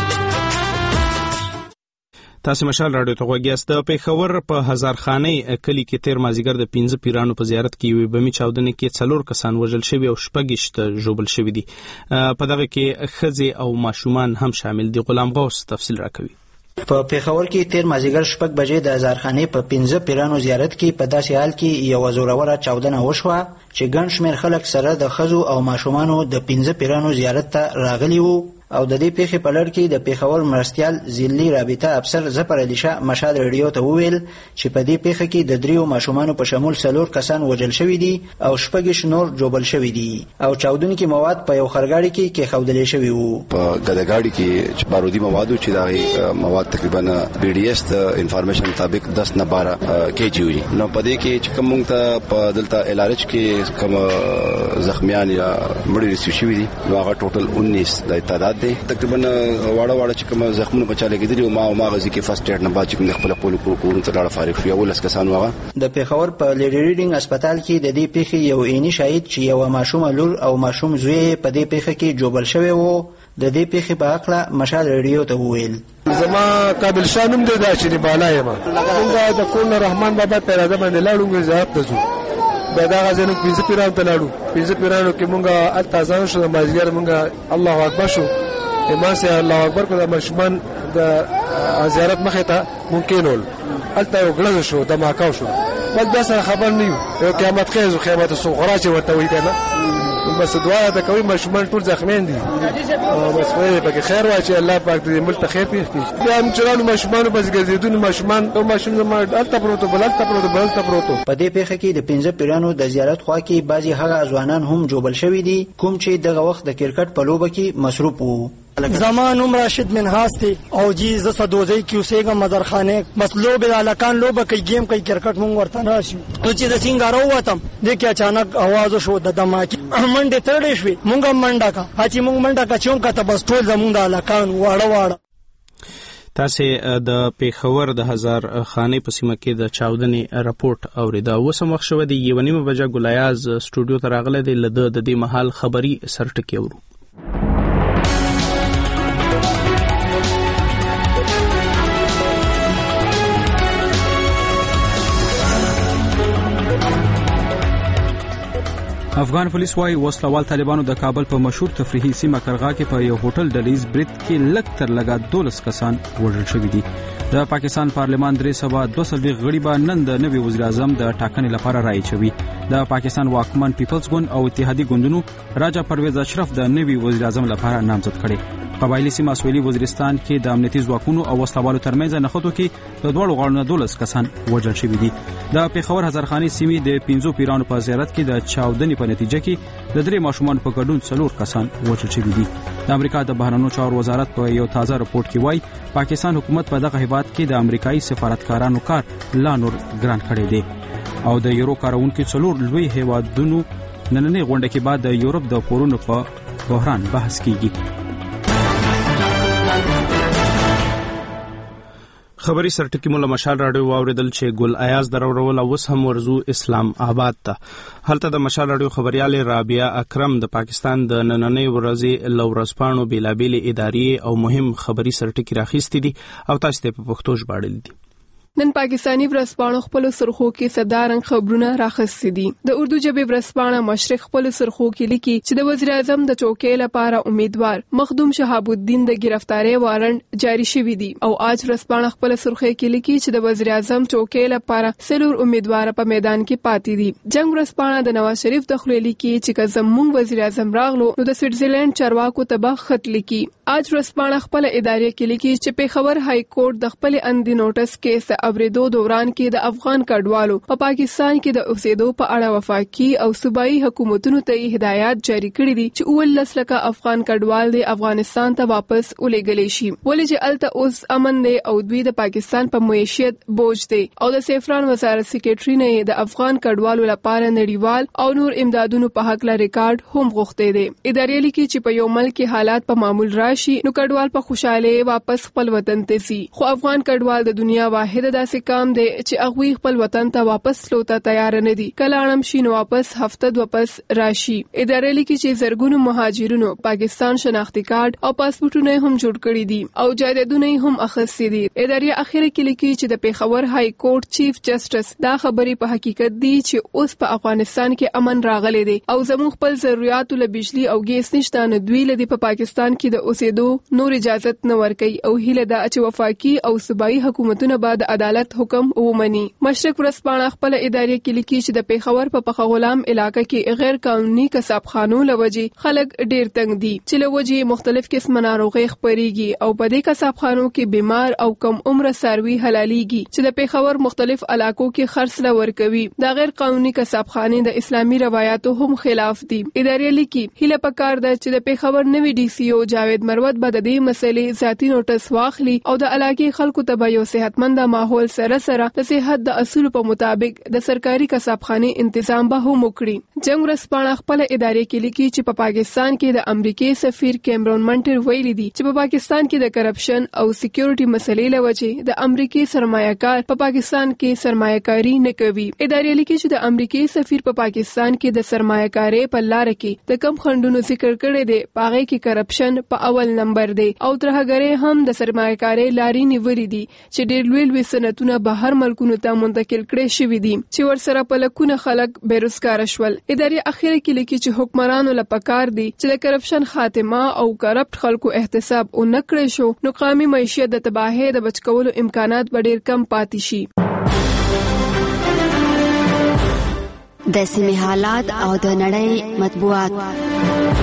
تاسو مشال راډیو ته غوږ یاست. د پېښور په هزارخانۍ کلي کې تیر مازیګر د پنځه پیرانو په زیارت کې یوې بمي چاودنې کې څلور کسان وژل شوي او شپږ ژوبل شوي دي. په دغه کې ښځې او ماشومان هم شامل دي. غلام غوث تفصیل راکوي. په پېښور کې تیر مازیګر شپږ بجې د هزارخانۍ په پنځه پیرانو زیارت کې په داسې حال کې یو زوروره چاودنه وشوه چې ګڼ شمېر خلک سره د ښځو او ماشومانو د پنځه پیرانو زیارت ته راغلي وو او د دې پیښې په لړ کې د پېښور مرستیال ضلعي رابطه افسر ظفر علي شاه مشال ریډیو ته وویل چې په دې پیښه کې د دریو ماشومانو په شمول څلور کسان وژل شوي دي او شپږ نور ژوبل شوي دي او چاودونکي مواد په یو خرګاړي کې کېښودل شوي وو. په ګداګاړي کې چې بارودي مواد چې دا مواد تقریبا بي ډي اس د انفارمیشن مطابق دس نه بارہ کې جی وي. نو په دې کې چې کوم ته په دلته ال ار ایچ کې کوم زخمیان یا مړي رسیدل شوي دي نو هغه ټوټل انیس د تعداد دی. تقریبا واړه واړه چې کوم زخمونه بچاله کېدلي او ما او ما غزي کې فرست ایډ نه باندې کوم خپل پول کورونو ته لاړ فارغ شو. ولس کسان واغه د پېښور په لیډي ریډینګ هسپتال کې د دې پیښې یو عیني شاهد چې یو ماشوم لور او ماشوم زوی په دې پیښه کې جوبل شوی وو د دې پیښې په اړه مشال ریډیو ته وویل. زما قابل شانم دی دا چې بالا یم. موږ د کون رحمان بابا په اراده باندې لاړو زیارت ته ځو. دا دا غزنه پنځه پیران ته لاړو. پنځه پیرانو کې موږ التازان شو د مازیګر موږ الله اکبر شو. امام سي الله اکبر کو د مشمان د زیارت مخه ته ممکن ول. الته وګړه شو د ماکاو شو. بس دا سره خبر نه یو قیامت خیز او قیامت صغرا چې ورته وایي کنه. بس دعا ته کوي مشمن ټول زخمین دي. بس په پکې خیر واچي الله پاک دې ملت خیر پیښ. بیا هم چرانو مشمن بس ګرځیدون مشمن او مشمن ما الته پروتو بلته پروتو بلته پروتو. په دې پیښه کې د پنځه پیرانو د زیارت خوا کې بعضي هغه ځوانان هم جوړل شوي دي کوم چې دغه وخت د کرکټ په لوبه کې مصروف وو. زمان عمر راشد منحاس تی او جی ز سدوزی کی اوسېګه مدرخانه مسلو به الکان لوبه کوي گیم کوي کرکټ مونږ ورته راشي او چې د سنگارو وتم د کې اچانک आवाज شو د دماکي منډه تړې شوې مونږه منډه کا چې مونږ منډه کا چون کا ته بس ټول زمونږ د الکان واړه واړه. تاسې د پیښور د هزار خانې په سیمه کې د چاودنې راپورټ اوریدا. اوس هم وخت شوی دی یوه نیمه بجه ګلایاز سټوډیو ته راغلی دی. له ده د دې مهال خبري سرټکي اورو. افغان پولیس وايي وسلوال طالبانو د کابل په مشهور تفریحي سیمه کرغا کې په یو هوټل ډلیز بریټ کې لږ تر لږه دولس کسان وژل شوي دي. د پاکستان پارلمان درې سوه دوه څلوېښت غړي به نن د نوي وزیر اعظم د ټاکنې لپاره رایې چوي. د پاکستان واکمن پیپلز ګوند او اتحادي ګوندونو راجا پرویز اشرف د نوي وزیر اعظم لپاره نامزد کړي. قبایلی سیمه سویلي وزیرستان کې د امنیتي ځواکونو او وسلوالو ترمنځ نښتو کې د دواړو غاړو نه دولس کسان وژل شوي دي. د پیښور هزارخانې سیمې د پنځو پیرانو په زیارت کې د چاودنې په نتیجه کې د درې ماشومان په ګډون څلور کسان وژل شوي دي. د امریکا د بهرنیو چارو وزارت په یو تازه راپورټ کې وایي پاکستان حکومت په دغه هیواد کې د امریکایي سفارتکارانو کار لا نور ګران کړی دی او د یورو کارونکو څلور لوی هیوادونو نننۍ غونډه کې بعد د یورپ د پورونو په بحران بحث کیږي. خبري سرټکی مولا مشال راډیو واوریدل چې ګل ایاز درورول اوس هم ورزو اسلام آباد ته. هلته د مشال راډیو خبريال رابعه اکرم د پاکستان د نننۍ ورځې لورسپانو بیلابیل ادارې او مهم خبري سرټکی راخیستې دي او تاسو ته په پښتو ژباړل دي. نن پاکستانی ورځپاڼو خپل سرخو کې صدارنګ خبرونه راخستې دي. د اردو ژبې ورځپاڼه مشرق خپل سرخو کې لیکي چې د وزیر اعظم د چوکۍ لپاره امیدوار مخدوم شهاب الدین د گرفتاری وارنټ جاری شوی دی او آج ورځپاڼه خپل سرخو کې لیکي چې د وزیر اعظم چوکۍ لپاره سلور امیدوار په میدان کې پاتې دي. جنگ ورځپاڼه د نواز شریف د خلې لیکي چې زموږ وزیر اعظم راغلو نو د سویټزرلند چارواکو تبه خط لیکي. آج ورځپاڼه خپل ادارې کې لیکي چې پیښور های کورټ د خپل اندي نوټس کې اوریدو دوران کې د افغان کډوالو په پا پاکستان کې د اوسېدو په اړه وفاقي او صوبایي حکومتونو ته هدایات جاری کړې دي چې اول لکه افغان کډوال د افغانستان ته واپس ولېږل شي ولې چې الته اوس امن دی او دوی د پاکستان په معیشت بوج دی او د سیفران وزارت سکریټري نه د افغان کډوالو لپاره نړیوال او نور امدادونو په حق لا ریکارډ هم غوښتي دي. ادارې لیکي چې په یو ملک کې حالات په معمول راشي نو کډوال په خوشاله واپس خپل وطن ته سي خو افغان کډوال د دنیا واحده داسې کام دی چې هغه خپل وطن ته واپس لوته تیار نه دي. کله اړم شي نو واپس هفته د واپس راشي. ادارې لیکي چې زرګونو مهاجرونو پاکستان شناختی کارت او پاسپورتونه هم جوړ کړي دي او جایدادونه هم اخیستي دي. ادارې اخیره کې لیکي چې د پیښور های کورټ چیف جسټس دا خبرې په حقیقت دي چې اوس په افغانستان کې امن راغلی دی او زموږ خپل ضرورت له بجلی او ګیس نشته نه دوی لدی په پاکستان کې د اوسېدو نور اجازه نه ورکي او هیله ده چې وفاقي او صوبایي حکومتونه بعد عدالت حکم ومني. مشرق ورځپاڼه خپل ادارې کې لیکي چې د پیښور په پخغلام علاقې کې غیر قانوني کسبخانو لوجې خلک ډیر تنگ دي چې لوجې مختلف قسم ناروغي خپريږي او په دې کسبخانو کې بیمار او کم عمر ساروي حلاليږي چې د پیښور مختلف علاقو کې خرڅ لور کوي. دا غیر قانوني کسبخانه د اسلامي روایتو هم خلاف دي. ادارې لیکي هله پکار ده چې د پیښور نوي ډي سي او جاوید مروت به د دې مسلې ذاتی نوټس واخلي او د علاقې خلکو ته به یو صحتمند ماحول ماحول سره سره د صحت د اصول په مطابق د سرکاري کسبخانه تنظیم به هم وکړي. جنگ ورځپاڼه خپل ادارې کې لیکي چې په پاکستان کې د امریکای سفیر کیمرون منټر ویلي دي چې په پاکستان کې د کرپشن او سکیورټي مسلې لوجه د امریکای سرمایه‌کار په پاکستان کې سرمایه‌کاري نه کوي. ادارې لیکي چې د امریکای سفیر په پاکستان کې د سرمایه‌کاري په لار کې د کم خندونو ذکر کړی دی، پاغه کې کرپشن په اول نمبر دی او ترهګری هم د سرمایه‌کاري لاري نیولې دي چې ډېر لوی لوی صنعتونه بهر ملکونو ته منتقل کړي شوی دي چې ورسره په لکونه خلک بیروزګار شول. ادارې اخیره کې لیکي چې حکمرانو لپاره دي چې د کرپشن خاتمه او کرپټ خلکو احتساب او نکړي شو نو قومي معیشت د تباہی د بچکولو امکانات ډېر کم پاتې شي. د سیمې حالات او د نړۍ مطبوعات.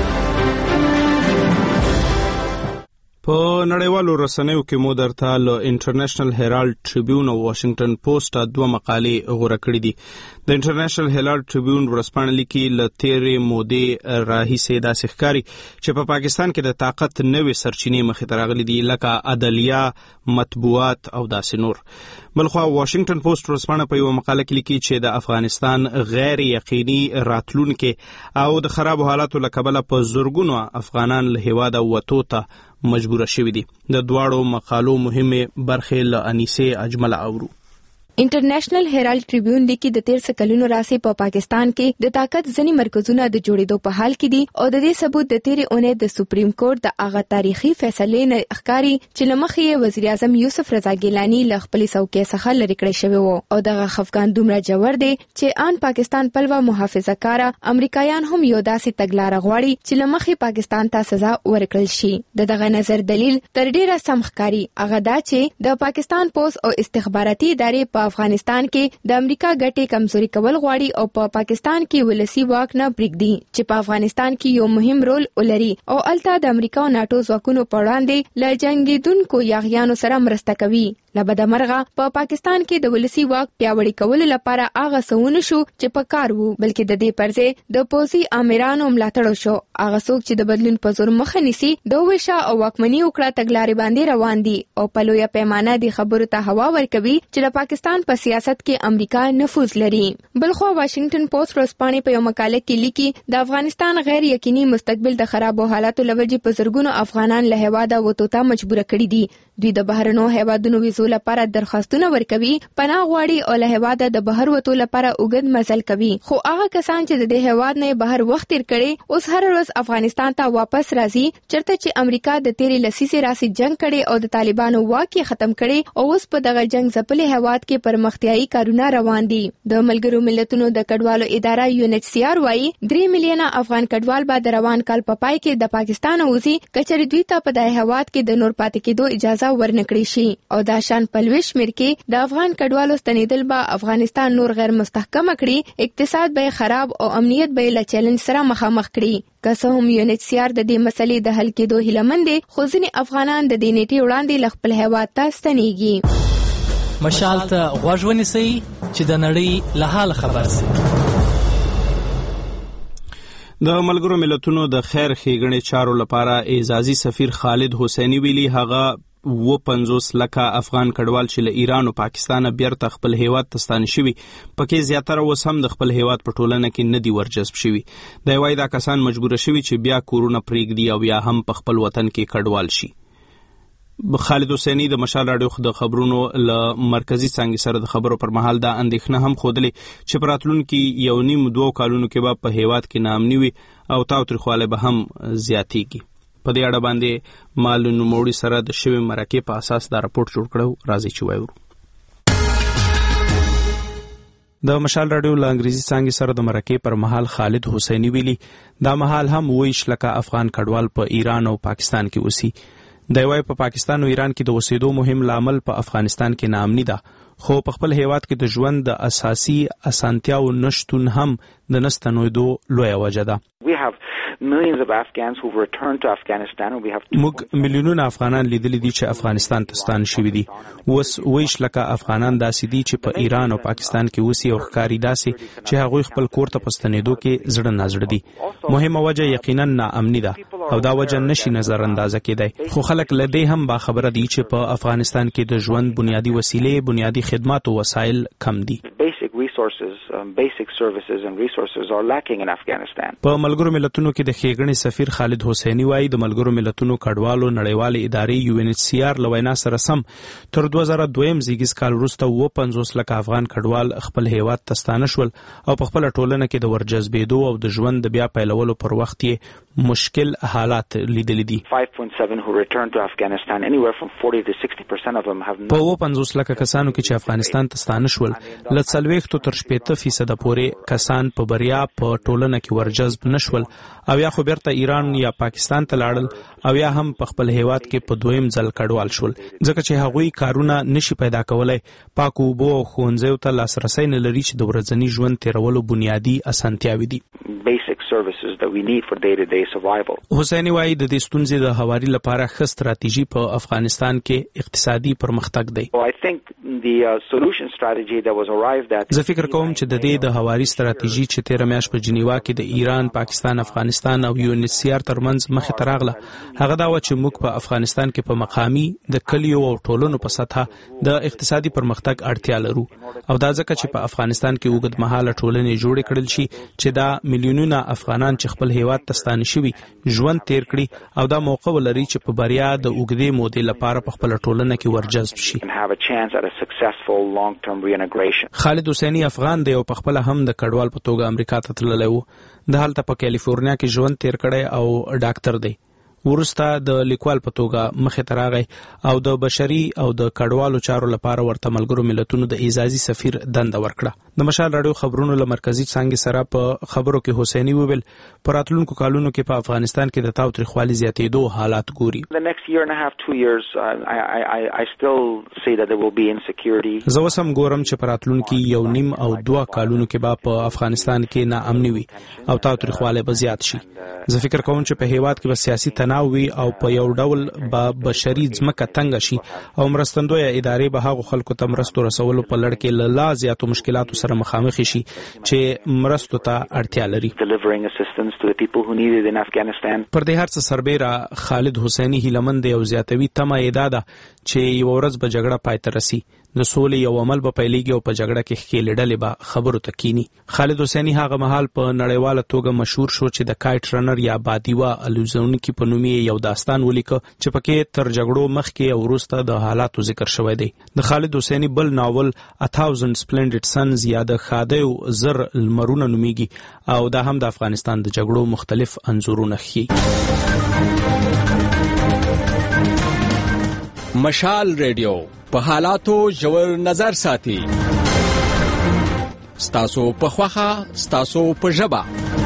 په نړیوالو رسنیو کې مو درته له انټرنیشنل هیرالډ ټریبیون او واشنگټن پوسټ دوه مقالې غوړه کړې دي. د انټرنیشنل هیرالډ ټریبیون ورځپاڼه لیکي له تیرې مودې راهیسې داسې ښکاري چې په پاکستان کې د طاقت نوې سرچینې مخې ته راغلي دي لکه عدلیه، مطبوعات او داسې نور. بلخوا واشنگټن پوسټ ورځپاڼه په یو مقاله کې لیکي چې د افغانستان غیر یقیني راتلونکي او د خرابو حالاتو له کبله په زرګونو افغانان له هیواده وتو ته مجبور شوي دي. د دواړو مقالو مهمه برخې له انیسه اجمل اورو. انټرنیشنل هیرالډ ټریبیون لیکي د تیر څه کلونو راځي په پاکستان کې د طاقت ځنی مرکزونه د جوړېدو په حال کې دي او د دې ثبوت د تیرې اونۍ د سپریم کورټ د هغه تاریخي فیصلې نه ښکاري چې لمخې وزیر اعظم یوسف رضا ګیلانی له خپل څوکۍ څخه لرې کړی شوی وو او دغه خفقان دومره جوړ دی چې ان پاکستان پلوه محافظه کاره امریکایان هم یو داسې تګلارې غواړي چې لمخې پاکستان ته سزا ورکړل شي. د دغه نظر دلیل تر ډیره سم ښکاري هغه دا چې د پاکستان پولیس او استخباراتي ادارې په افغانستان کې د امریکا ګټې کمزوري کول غواړي او په پا پاکستان کې ولسی واک نه پرېږدي چې په افغانستان کې یو مهم رول ولري او الته د امریکا او ناتو ځواکونو په وړاندې له جنگیدونکو یاغیانو سره مرسته کوي. لبده مرغه په پا پاکستان کې د ولسی واک پیاوړی کولو لپاره هغه څهونه شو چې په کار وو بلکې د دې پرځې د پوځي آمرانو ملاتړ شو. هغه څوک چې د بدلون په زور مخه نیسي د ویشا او واکمنۍ وکړه تګلارې باندې روان دي او په لویه پیمانه د خبرو ته هوا ورکوي چې د پاکستان په سیاست کې امریکا نفوذ لري. بلخو واشنگټن پوسټ ورځپاڼې په یو مقاله کې لیکي د افغانستان غیر یقیني مستقبل د خرابو حالاتو لوجې په زرګونو افغانان له هیواده وتو ته مجبور کړي دي. دوی د بهرنو هیوادونو ویزو لپاره درخواستونه ورکوي، پناه غواړي او له هیواده د بهر وتو لپاره اوږد مزل کوي. خو هغه کسان چې د دې هیواد نه بهر وخت تیر کړي اوس هر ورځ افغانستان ته واپس راځي چرته چې امریکا د تیرې لسیزې راسي جنگ کړي او د طالبانو واک ختم کړي او اوس په دغه جنگ ځپلې هیواد کې پرمختیايي کارونه روان دي. د ملګرو ملتونو د کډوالو اداره یو ان ایچ سی آر وايي درې میلیونه افغان کډوال به د روان کال په پای کې د پاکستان وځي کچري دوی ته په دغه هیواد کې د نور پاتې کېدو اجازه ورنکړي شي او دا شان په لوی شمېر کې د افغان کډوالو ستنېدل به افغانستان نور غیر مستحکم کړي، اقتصاد به خراب او امنیت به له چیلنج سره مخامخ کړي. که څه هم یو ان ایچ سی آر د دې مسلې د حل کېدو هیله مند دي خو ځینې افغانان د دې نیټې وړاندې له خپل هیواد ته ستنېږي. مشال ته غوږ ونیسئ چې د نړۍ له حال خبر شئ. د ملګرو ملتونو د خیر ښېګڼې چارو لپاره اعزازي سفیر خالد حسیني ویلي هغه و پنځوس لکه افغان کډوال چې له ایران او پاکستان بیرته خپل هیواد ته ستانه شوي پکې زیاتره اوس هم د خپل هیواد په ټولنه کې نه دي ورجذب شوي. د وایي دا کسان مجبور شوي چې بیا کورونه پرېږدي او یا هم په خپل وطن کې کډوال شي. خالد حسیني د مشال راډیو د خبرونو له مرکزی څنګه سره د خبرو پر مهال دا اندېښنه هم خوده چې په راتلونکي یو نیم دوه کالونو کې به په هیواد کې ناامني وي او تاوتریخوالی به هم زیاتېږي. په دې اړه باندې مال نوموړي سره د شوي مرکې په اساس دا راپورټ جوړ کړو. راځي چې وایو د مشال راډیو له انګریزي څنګه سره د مرکې پر مهال خالد حسیني ویلي دا مهال هم ویش لکه افغان کډوال په ایران او پاکستان کې اوسي. د وای په پاکستان او ایران کې د اوسېدو مهم لامل په افغانستان کې ناامني ده خو په خپل هیواد کې د ژوند د اساسي اسانتیاو نشټون هم د نستنویدو لویه وجه ده. We have millions of Afghans who've returned to Afghanistan, and we have موږ میلیونونه افغانان لیدل دي چې افغانستان ته ستانه شوي دي. اوس ویش لکه افغانان داسې دي چې په ایران او پاکستان کې اوسي او ښکاري داسې چې هغوی خپل کور ته په ستنېدو کې زړه نازړه دي. مهمه وجه یقینا ناامني ده او دا وجه نشي نظر اندازه کېدای. خو خلک له دې هم باخبره دي چې په افغانستان کې د ژوند بنیادی وسیلې، بنیادی خدمات او وسایل کم دي. resources, um, basic services and resources are lacking in Afghanistan. په ملګرو ملتونو کې د ښېګڼې سفیر خالد حسیني وایي د ملګرو ملتونو کډوالو نړیوالې ادارې یو ان ایچ سی آر له وینا سره سم تر دوه زره دویم زیږیز کال وروسته اووه پنځوس لکه افغان کډوال خپل هیواد ته ستانه شول او په خپله ټولنه کې د ورجذبېدو او د ژوند د بیا پیلولو پر وخت یې مشکل حالات لیدلی دي. five point seven who returned to Afghanistan, anywhere from forty to sixty percent of them have په اووه پنځوس لکه کسانو کې چې افغانستان ته ستانه شول له څلوېښتو تر شپېته فیصده پورې کسان په بریا په ټولنه کې ورجذب نشول او یا خو بیرته ایران یا پاکستان ته لاړل او یا هم په خپل هیواد کې په دویم ځل کډوال شول ځکه چې هغوی کارونه نشي پیدا کولای، پاکو اوبو او ښوونځیو ته لاسرسی نه لري چې د ورځني ژوند تیرولو بنیادي اسانتیاوې دي. basic services that we need for day-to-day survival. حسیني وایي د دې ستونزې د هواري لپاره ښه ستراتیژي په افغانستان کې اقتصادي پرمختګ دی. I think the uh, solution strategy that was arrived at زه فکر کوم چې د دې د هواري ستراتیژي چې تیر میاشت په جنیوا کې د ایران، پاکستان، افغانستان او یو ان ایچ سی آر ترمنځ مخې ته راغله هغه دا و چې موږ په افغانستان کې په مقامي د کلیو او ټولنو په سطحه د اقتصادي پرمختګ اړتیا لرو او دا ځکه چې په افغانستان کې اوږدمهاله ټولنې جوړې کړل شي چې دا میلیونونه افغانان چې خپل هیواد ته ستانه شوي ژوند تیر کړي او دا موقع ولري چې په بریا د اوږدې مودې لپاره په خپل ټولنه کې ورجذب شي. خالد حسیني افغان دی او په خپل هم د کډوال په توګه امریکا ته تللی و. د هلته په کالیفورنیا کې ژوند تیر کړی او ډاکټر دی. ورسته د لیکوال په توګه مخې ته راغی او د بشري او د کډوالو چارو لپاره ورته ملګرو ملتونو د اعزازي سفیر دنده ورکړه. د مشال راډیو خبرونو له مرکزي څانګې سره په خبرو کې حسیني وویل په راتلونکو کالونو کې په افغانستان کې د تاوتریخوالي زیاتېدو حالات ګوري. زه اوس هم ګورم چې په راتلونکي یو نیم او دوه کالونو کې به په افغانستان کې ناامني وي او تاوتریخوالی به زیات شي. زه فکر کوم چې په هیواد کې به سیاسي تناو وي او په یو ډول به بشري ځمکه تنګه شي او مرستندویه ادارې به هغو خلکو ته مرستو رسولو په لړ کې له لا زیاتو مشکلاتو سره مخامخ شي چې مرستو ته اړتیا لري. پر دې هر څه سربېره خالد حسیني هیلهمند او زیاتوي تمه یې دا ده چې یوه ورځ به جګړه پای ته رسي، د سولې یو عمل به پیلېږي او په جګړه کې ښکېلې ډلې به خبرو ته کینی. خالد حسیني هغه مهال په نړیواله توګه مشهور شو چې د کایټ رنر یا بادیوه الوزونکي په نوم یې یو داستان ولیکه چې پکې تر جګړو مخکې او وروسته د حالاتو ذکر شوی دی. د خالد حسیني بل ناول A Thousand Splendid Suns یا د ښادیو زر لمرونه نومیږي او دا هم د افغانستان د جګړو مختلف انځورونه ښیي. مشال ریډیو په حالاتو ژور نظر ساتي. ستاسو په خوخه، ستاسو په ژبه.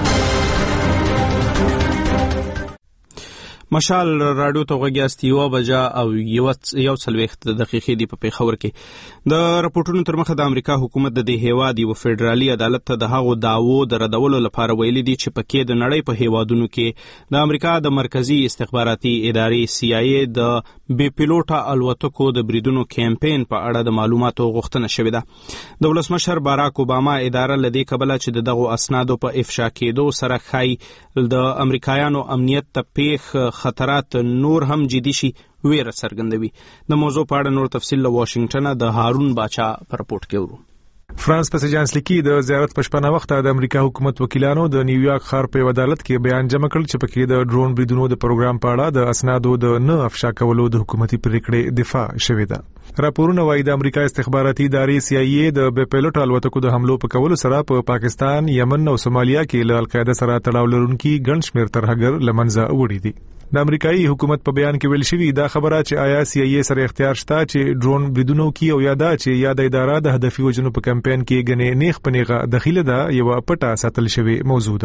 مشال راډیو ته غوږیاست یوه بجه او یو څلوېښت دقیقې دي په پېښور کې. د راپورټونو تر مخه د امریکا حکومت د دې هیواد یو فدرالي عدالت ته د هغو دعوو د ردولو لپاره ویلي دي چې پکې د نړۍ په هیوادونو کې د امریکا د مرکزي استخباراتي ادارې سی آی ای د بې پیلوټه الوتکو د بریدونو کمپین په اړه د معلوماتو غوښتنه شوې ده. د ولسمشر باراک اوباما اداره له دې کبله چې د دغو اسنادو په افشا کېدو سره ښایي د امریکایانو امنیت ته پیښ خطرات نور هم جدي شي ویره څرګندوي. د موضوع په اړه نور تفصیل له واشنگټنه د هارون باچا په رپورټ کې ورو. فرانس پس ایجانس لیکي د زیارت په شپه وخت د امریکا حکومت وکیلانو د نیویارک ښار په عدالت کې بیان جمع کړ چې پکې د ډرون بریدونو د پروګرام په اړه د اسنادو د نه افشا کولو د حکومتي پریکړې دفاع شوې ده. راپورونه وايي د امریکا استخباراتي ادارې سی آی ای د بې پیلوټ الوتکو د حملو په کولو سره په پا پاکستان، یمن او سومالیا کې له القاعده سره تړاو لرونکي ګڼ شمېر ترهګر له منځه وړي دي. د امریکایي حکومت په بیان کې ویل شوی دا خبره چې آیا سی آی ای سره اختیار شته چې ډرون بریدونو کې او یاده چې یاد اداره د هدفي وجنو په کمپاین کې غنې نیخ پنیغه داخله ده یو پټه ساتل شوی موضوع ده.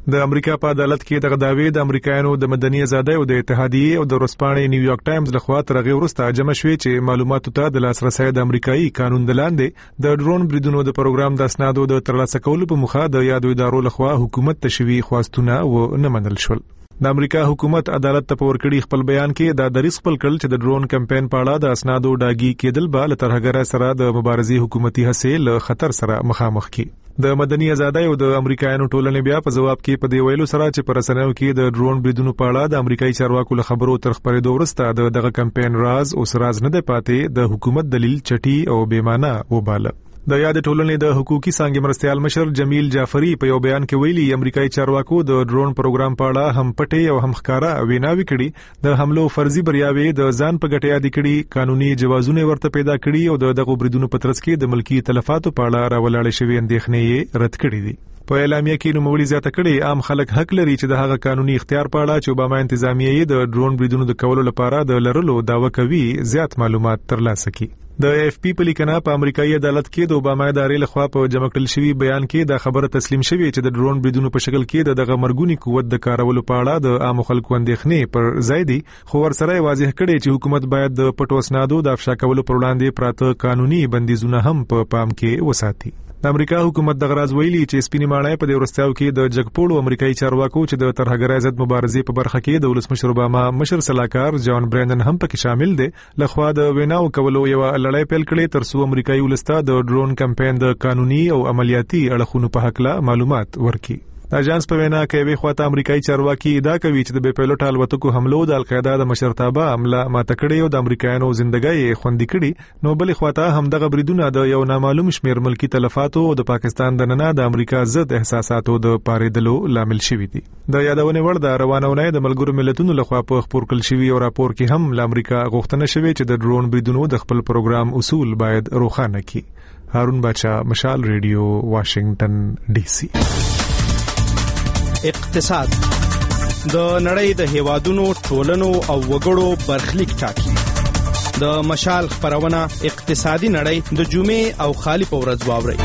د امریکا په عدالت کې دغه دعوی د امریکایانو د مدني ازادۍ او د اتحادیې او د ورځپاڼې نیویارک ټایمز لخوا تر هغې وروسته جمع شوې چې معلوماتو ته د لاسرسي د امریکایي قانون د لاندې د ډرون بریدونو د پروګرام د اسنادو د ترلاسه کولو په موخه د یادو ادارو لخوا حکومت ته شوي خواستونه و نه منل شول. د امریکا حکومت عدالت ته پورکړي خپل بیان کې دا دریځ خپل کړل چې د ډرون کمپاین په اړه د اسنادو ډاګي کېدل به له ترهګر سره د مبارزې حکومتي هڅې له خطر سره مخامخ کی. د مدني ازادۍ او د امریکایانو ټولنې بیا په جواب کې په دی ویلو سره چې پر رسنیو کې د ډرون بریدونو په اړه د امریکایي چارواکو له خبرو تر خبرېدو وروسته د دغه کمپاین راز او سراز نه دی پاتې د حکومت دلیل چټي او بیمانه وباله. د یاد ټولنې د حقوقي څانګې مرستيال مشر جمیل جعفری په یو بیان کې ویلي امریکایي چارواکو د ډرون پروګرام په اړه هم پټي او هم ښکارا ویناوي کړي، د حملو فرضي بریاوي د ځان په ګټه یاد کړي، قانوني جوازونه ورته پیدا کړي او د دغه بریدونو په ترڅ کې د ملکی تلفاتو په اړه راولاړ شوی اندېښنې رد کړي دي. په اعلامیه کې نوموړي زیاته کړي عام خلک حق لري چې د هغه قانوني اختیار په اړه چې اوباما انتظامیه د ډرون بریدونو د کولو لپاره د لرلو داوا کوي زیات معلومات ترلاسه کړي. د اف پی په لیکنه په امریکایي عدالت کې د اوباما ادارې لخوا په جمع کړل شوی بیان کې د خبره تسلیم شوې چې د ډرون بریدونو په شکل کې د دغه مرګونی قوت د کارولو په اړه د عام خلکو اندېښنې پر ځای دي، خو ورسره واضح کړي چې حکومت باید د پټو اسنادو د افشا کولو پر وړاندې پراته قانوني بندیزونه هم په پام کې وساتي. د امریکا حکومت د غراز ویلي چې سپینې ماڼۍ په دې ورستیاو کې د جګپوړو امریکایي چارواکو چې د ترهګرۍ ضد مبارزې په برخه کې د ولسمشر اوباما مشر سلاکار جان برینن هم پکې شامل دي لخوا د ویناو کولو یو لړۍ پیل کړي تر څو امریکایي ولسته د ډرون کمپاین د قانوني او عملیاتي اړخونو په حق له معلومات ورکړي. د اجانس په وینا کې وی خواته امریکایي چارواکي ادعا کوي چې د بې پیلوټ الوتکو حملو د القاعده د مشرتابه عمله ماته کړې او د امریکایانو ژوندۍ خوندي کړي، نو بل خواته هم دغه بریدونه د یو نامعلوم شمیر ملکی تلفاتو او د پاکستان د نننه د امریکا ضد احساساتو د پاریدلو لامل شوي دي. د یادونه وړ د روانونه د ملګرو ملتونو لخوا په خبر کړل شوی او راپور کې هم له امریکا غوښتنه شوې چې د ډرون بریدونو د خپل پروګرام اصول باید روښانه کړي. هارون بچا، مشال ریډیو، واشنگټن ډي سي. اقتصاد د نړۍ د هیوادونو ټولنو او وګړو برخلیک ټاکي. د مشال خبرونه اقتصادي نړۍ د جمعې او خالی په ورځ واوري.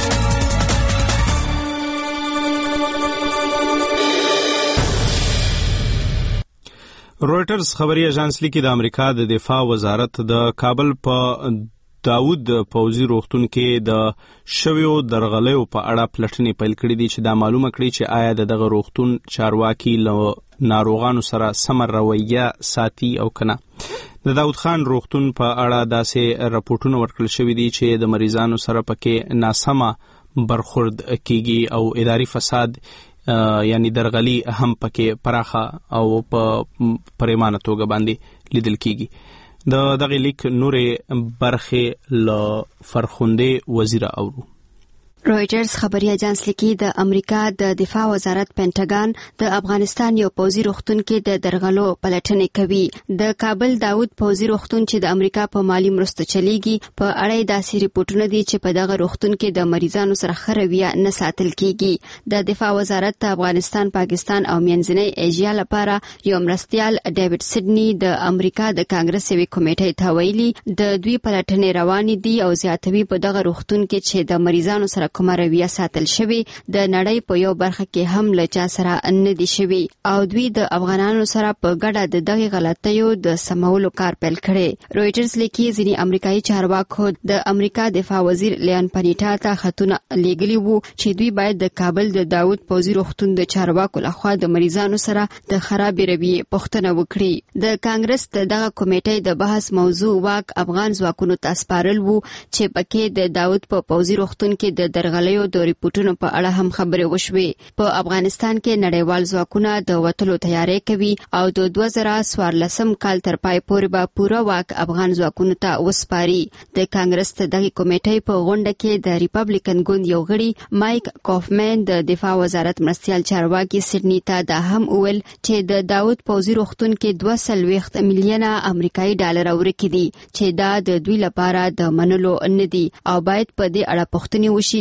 رويټرز خبري اژانس لیکي د امریکا د دفاع وزارت د کابل په داود پوزي روغتون کې د شویو درغلیو په اړه پلټنې پیل کړې دي چې دا معلومه کړي چې آیا د دغه روغتون چارواکي له ناروغانو سره سمه رویه ساتي او کنه. د داود خان روغتون په اړه داسې راپورټونه ورکړل شوي دي چې د مریضانو سره پکې ناسمه برخورد کیږي او اداري فساد یعنی درغلي هم پکې پراخه او په پریمانه توګه باندې لیدل کیږي. د دغه لیک نورې برخه ل فرخنده وزیر اورو. رويټرز خبري اژانس لیکي د امریکا د دفاع وزارت پینټاګان د افغانستان یو پوځي روغتون کې د درغلو پلټنې کوي. د کابل داود پوځي روغتون چې د امریکا په مالی مرسته چلیږي په اړه داسې ریپورتونه دي چې په دغه روغتون کې د مریضانو سره خرویه نه ساتل کیږي. د دفاع وزارت د افغانستان، پاکستان او منځنۍ ایشیا لپاره یو مرستيال ډیوډ سیډنی د امریکا د کانګرس یوې کمیټې ته ویلي د دوی پلټنې روانې دي او زیاتوي په دغه روغتون کې چې د مریضانو سره کومه رویه ساتل شوی د نړۍ په یو برخه کې هم له چا سره نه دي شوی او دوی د افغانانو سره په ګډه د دغه غلطیو د سمولو کار پیل کړي. رويټرز لیکي ځینې امریکایي چارواکو د امریکا دفاع وزیر لیان پانیټا ته خطونه لیږلي وو چې دوی باید د کابل د داود پوځي روغتون د چارواکو لخوا د مریضانو سره د خرابې رویې پوښتنه وکړي. د کانګرس دغه کمیټې د بحث موضوع واک افغان ځواکونو ته سپارل وو چې پکې د داود په پوځي روغتون کې د درغلیو د ریپورتونو په اړه هم خبرې وشوې. په افغانستان کې نړیوال ځواکونه د وټلو تیاری کوي او د دوه زره څوارلسم کال تر پای پورې به پوره واک افغان ځواکونو ته وسپاري. د کانګرس دغه کمیټې په غونډه کې د ریپبلیکن ګوند یو غړي مایک کافمن د دفاع وزارت مرستيال چارواکي سیډنی ته دا هم وویل چې د داود پوځي روغتون کې دوه سلويخت میلیونه امریکایي ډالر ورکړي دي چې دا د دوی لپاره د منلو نه دي او باید په دې اړه پوښتنې وشي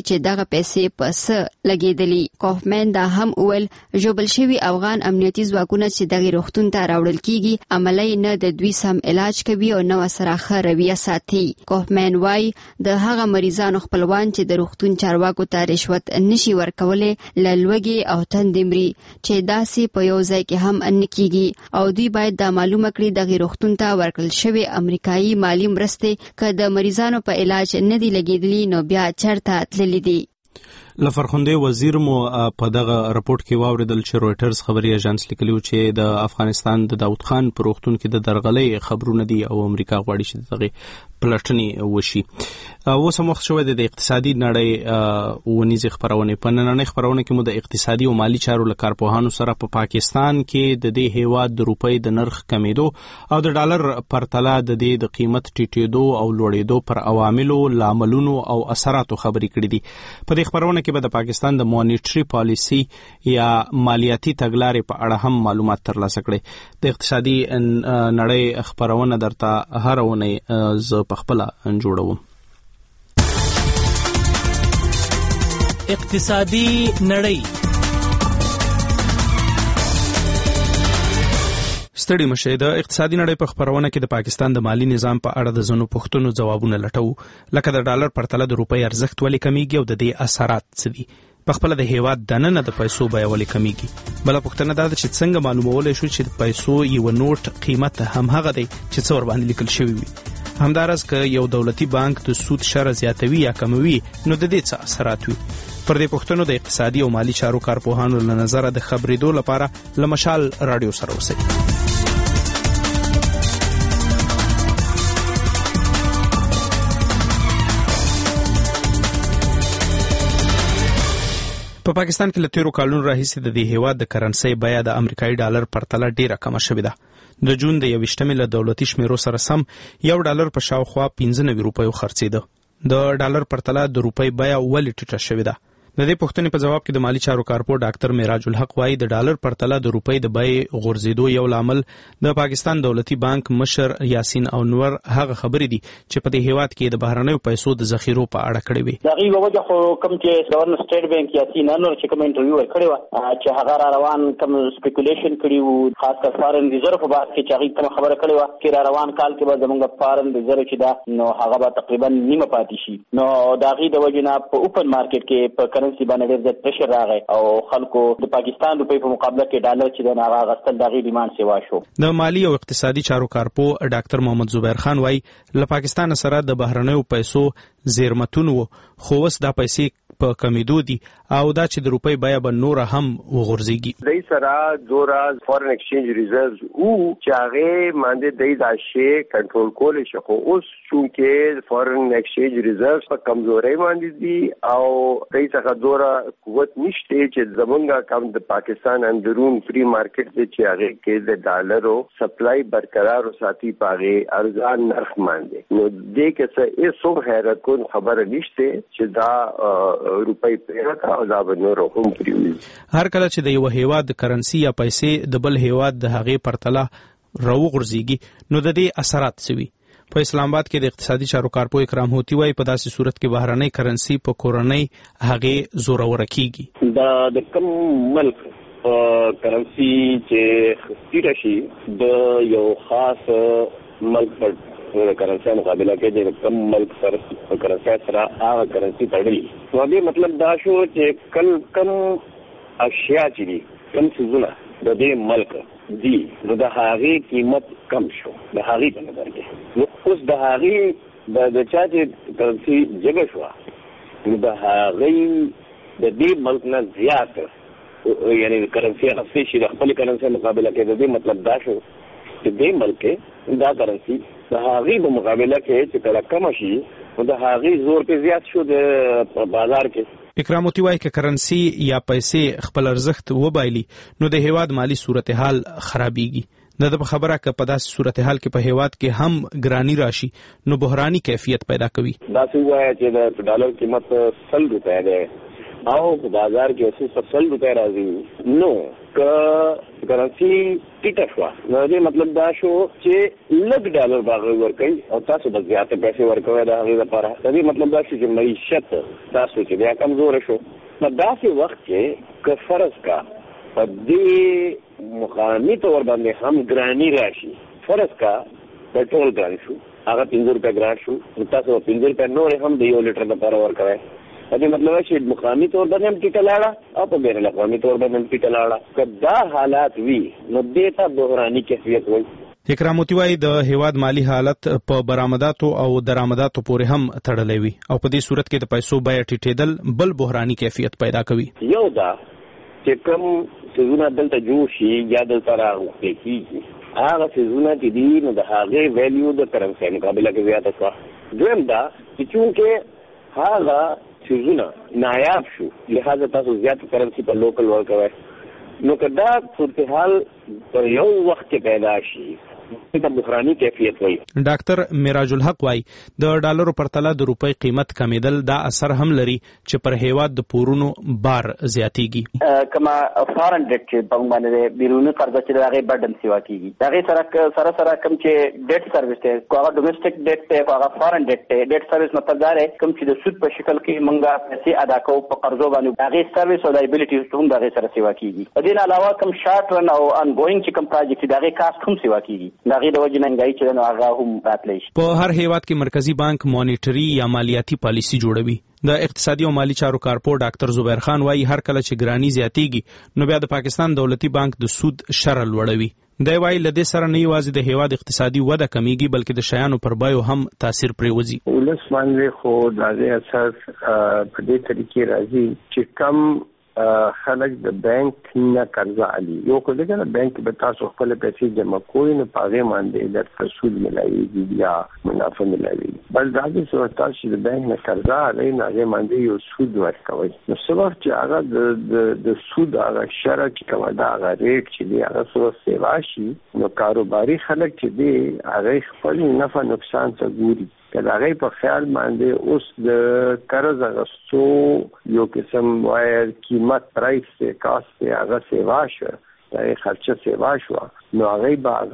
چې دغه پیسې په څه لګېدلې. کوفمن دا هم وویل ژوبل شوي افغان امنیتي ځواکونه چې دغه روغتون ته راوړل کیږي عملی نه د دوی سم علاج کوي او نه ورسره ښه رویه ساتي. کوفمن وايي د هغه مریضانو خپلوان چې د روغتون چارواکو ته رشوت نشي ورکولی له لوږې او تندې مري چې داسې په یو ځای کې هم نه کیږي او دوی باید دا معلومه کړي دغه روغتون ته ورکړل شوی امریکایي مالی مرستې که د مریضانو په علاج نه دی لګېدلي نو بیا چېرته تللي دي. لفرخنده وزیر مو په دغه راپورټ کې واوریدل چې رويټرز خبري اژانس لیکلی چې د افغانستان د داود خان پر وختون کې د درغلې خبرونه دي او امریکا غواړي چې دغه پلټنې وشي. اوس هم وخت شوی د اقتصادي نړۍ ونیزه خبرونه په نننۍ خبرونه کې مو د اقتصادي او مالی چارو لکارپوهانو سره په پا پاکستان کې د دې هیواد د روپۍ د نرخ کمیدو او د ډالر پرتله د دې د قیمت ټیټېدو او لوړېدو پر عواملو لاملونو او اثراتو خبرې کړې دي. په دې خبرونه کې به د پاکستان د مانیټري پالیسي یا مالیاتي تګلارې په اړه هم معلومات ترلاسه کړي. د اقتصادي نړۍ خبرونه درته هر ونه ز په خپل جوړوم. اقتصادي نړۍ ستړي مشه د اقتصادي نړۍ په خبرونه کې د پاکستان د مالی نظام په اړه د ځینو پوښتنو ځوابونه لټو لکه د ډالر پرتله د روپۍ ارزښت ولې کمیږي او د دې اثرات څه دي. په خپل د هیواد دننه د پیسو بیه ولې کمیږي. بل پوښتنه دا ده چې څنګه معلومولای شو چې د پیسو یو نوٹ قیمت هم هغه دی چې څو ور باندې لیکل شوی وي. همدارس که یو دولتي بانک د سود شر زیاتوي یا کموي نو د دې څه اثرات وي. پر دې پوښتنو د اقتصادي او مالی چارو کارپوهانو له نظره د خبرېدو لپاره لمشال رادیو سره اوسئ. په پا پاکستان کې له تیرو کلونو راهیسې د دې هیواد د کرنسۍ بیه د امریکایي ډالر پرتله ډیره کمه شوې ده. د جون د یویشتمې له دولتي شمیرو سره سم یو ډالر په شاوخوا پنځه نوي روپیو خرڅېده. د ډالر پرتله د روپۍ بیه ولې ټیټه شوې ده؟ د دې پوښتنې په جواب کې د مالی چارو کارپو ډاکټر معراج الحق وايي د ډالر پرتله د روپۍ د بیې غورځېدو یو لامل د پاکستان دولتي بانک مشر یاسین انور هغه خبرې دي چې په دې هیواد کې د بهرنیو پیسو د ذخیرو په اړه کړې وي. دا غي وجه خو کوم چې گورنر سټیټ بانک یاسین انور چې کوم انټرویو ورکړی و چې هغه را روان کوم سپیکولیشن کړی وو خاص کر فارن ریزرو په باب کې چې هغه کوم خبره کړې و چې را روان کال کې به زموږ فارن ریزرو چې دا نو هغه به تقریبا نیمه پاتې شي. نو دا غي د وجه نه په اوپن مارکیټ کې په کرنسي باندې ډېر پرشر راغی او خلکو د پاکستان روپۍ په مقابله کې ډالر چې د هغه غستل دغه ډیماند سیوا شو. د مالی او اقتصادي چارو کارپو ډاکټر محمد زبیر خان وايي له پاکستان سره د بهرنیو پیسو زیرمتون وو خو اوس دا پیسې په کمیدو دي او دا چې د روپۍ بیه به نور هم وغورځيږي. دای سره زورا فورن ایکسچینج ریزرز او چې هغه باندې دای دا شی کنټرول کول شي خو اوس چې فورن ایکسچینج ریزرز په کمزوري باندې دي او دای څخه زورا قوت نشته چې زمونږه کم د پاکستان اندرون فری مارکیټ دی چې هغه کې د ډالرو سپلای برقرار ساتي پاغه ارزان نرخ باندې نو دې کې څه ایسو حیرت کون خبره نشته چې دا روپۍ پیرته او دا نور هم پریوي. هر کله چې د یو هیواد کرنسي یا پیسې د بل هیواد د هغې پرتله راوغورځيږي نو د دې اثرات څه وي؟ په اسلام آباد کې د اقتصادي چارو کارپو اکرام هوتی وايي په داسې صورت کې بهرنۍ کرنسي په کورنۍ هغې زوروره کیږي. دا د کوم ملک کرنسي چې ټیټه شي د یو خاص ملک پر د کرنسي مقابله کې د کم ملک سره کرنسي سره هغه کرنسي تړلي نو دې مطلب دا شو چې کل کم اشیاء چې دي کم څیزونه د دې ملک دي نو د هغې قیمت کم شو د هغې په نظر کې نو اوس د هغې د چا چې کرنسي جګه شوه نو د هغې د دې ملک نه زیات یعنی کرنسي اخیستې شي د خپلې کرنسۍ مقابله کې د دې مطلب دا شو چې دې ملک کې دا کرنسي د هغې په مقابله کې چې کله کمه شي نو د هغې زور په زیات شو د بازار کې. اکرام هوتی وايي که کرنسي یا پیسې خپل ارزښت وبایلي نو د هیواد مالی صورتحال خرابېږي. د په خبره که په داسې صورتحال کې په هیواد کې هم ګرانی راشي نو بحراني کیفیت پیدا کوي. داسې وایي چې د ډالر قیمت سل روپۍ دی او په بازار کې اوس سل روپے راځي نو ک کرنسی ټیټه شو نو دې مطلب دا شو چې لږ ډالر باغ ورکړي او تاسو د زیاتې پیسې ورکوي دا هغه لپاره دې مطلب دا چې معیشت تاسو چې بیا کمزور شو نو داسې وخت کې ک فرض کا په دې مقامی تور باندې هم ګرانی راشي فرض کا پټرول ګران شو هغه پنځه روپے ګران شو تاسو پنځه روپے نور هم د یو لیټر لپاره ورکوي دې مطلب چې مقامی تور باندې هم ټیټه لاړه او په بین الاقوامي تور باندې هم ټیټه لاړه کدا حالات وی نو دې ته بحراني کیفیت وایي. اکرام موتی وايي د هیواد مالی حالت په برآمداتو او درآمداتو پورې هم تړلې وي او په دې صورت کې د پیسو بیه ټیټېدل بل بحراني کیفیت پیدا کوي. یو دا چې کوم سيزونه دلته جوړ شي یا دلته راوځي کیږي هغه سيزونه چې دي نو د هغه ویلیو د کرنسي مقابله کې زیاته شو. دویم دا چې چونکه هغه سيزونه نایاب شو لہذا تاسو زیات کرنسی په لوکل ورکوي نو کدا صورتحال په یو وخت کې پیدا شي د بحراني کیفیت وایي. ډاکټر میراج الحق وايي د ډالرو پر تله د روپۍ قیمت کمیدل دا اثر هم لري چې پر هیواد د پورونو بار زیاتیږي. کما فارن ډیټ چې په باندې بیرونی قرضه چې هغه بډن سیوا کیږي هغه سره سره سره کم چې ډیټ سرویس ته هغه ډومېسټک ډیټ ته هغه فارن ډیټ ته ډیټ سرویس مطلب دا دی کم چې د سود په شکل کې مونږه پیسې ادا کوو په قرضو باندې هغه سرویس او لایبیلیټیز هم هغه سره سیوا کیږي. په دې علاوه کم شارټ رن او ان ګوینګ چې کم پروجیکټ هغه کاست هم سیوا کیږي دغه د وجننګای چې نو هغه هم راتلی شي. په هر هیواد کې مرکزی بانک مانیټری یا مالیاتي پالیسی جوړوي. د اقتصادي او مالی چارو کارپور ډاکټر زبیر خان وايي هر کله چې ګرانی زیاتیږي نو بیا د پاکستان دولتي بانک د سود شرح لوړوي. دی وايي لدې سره نه یوازې د هیواد اقتصادي وده کمیږي بلکې د شیانو پر بیو هم تاثیر پریوزي. ولس باندې خو د اثر په دې طریقې راځي چې کم خلک د بانک نه قرضه علي یو کله چې بانک به تاسو خپل پیسې جمع کوئ نو پاغه باندې د سود ملایي یا منافع ملایي بل دا چې تاسو چې د بانک نه قرضه علي نه هغه باندې یو سود ورکوي نو سبب چې هغه د د سود هغه شرط کومه دا هغه ریټ چې دی هغه سره سیوا شي نو کاروباري خلک چې دی هغه خپل نفع نقصان څخه ګوري کله هغه په خیال باندې اوس د قرض غوښتو یو قسم وایي قیمت پرایس سے کاست سے هغه سیوا شو دا خرچه سیوا شو نو هغه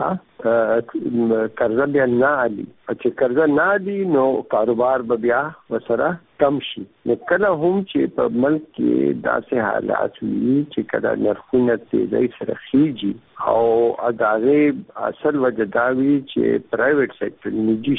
باغه قرض بیا نه علي چې قرض نه علي نو کاروبار به بیا وسره کم شي نو کله هم چې په ملک کې داسې حالات وي چې کله نرخونه تیزی سره خيږي او ادارې اصل وجه دا وی چې پرایویټ سېکټر نجی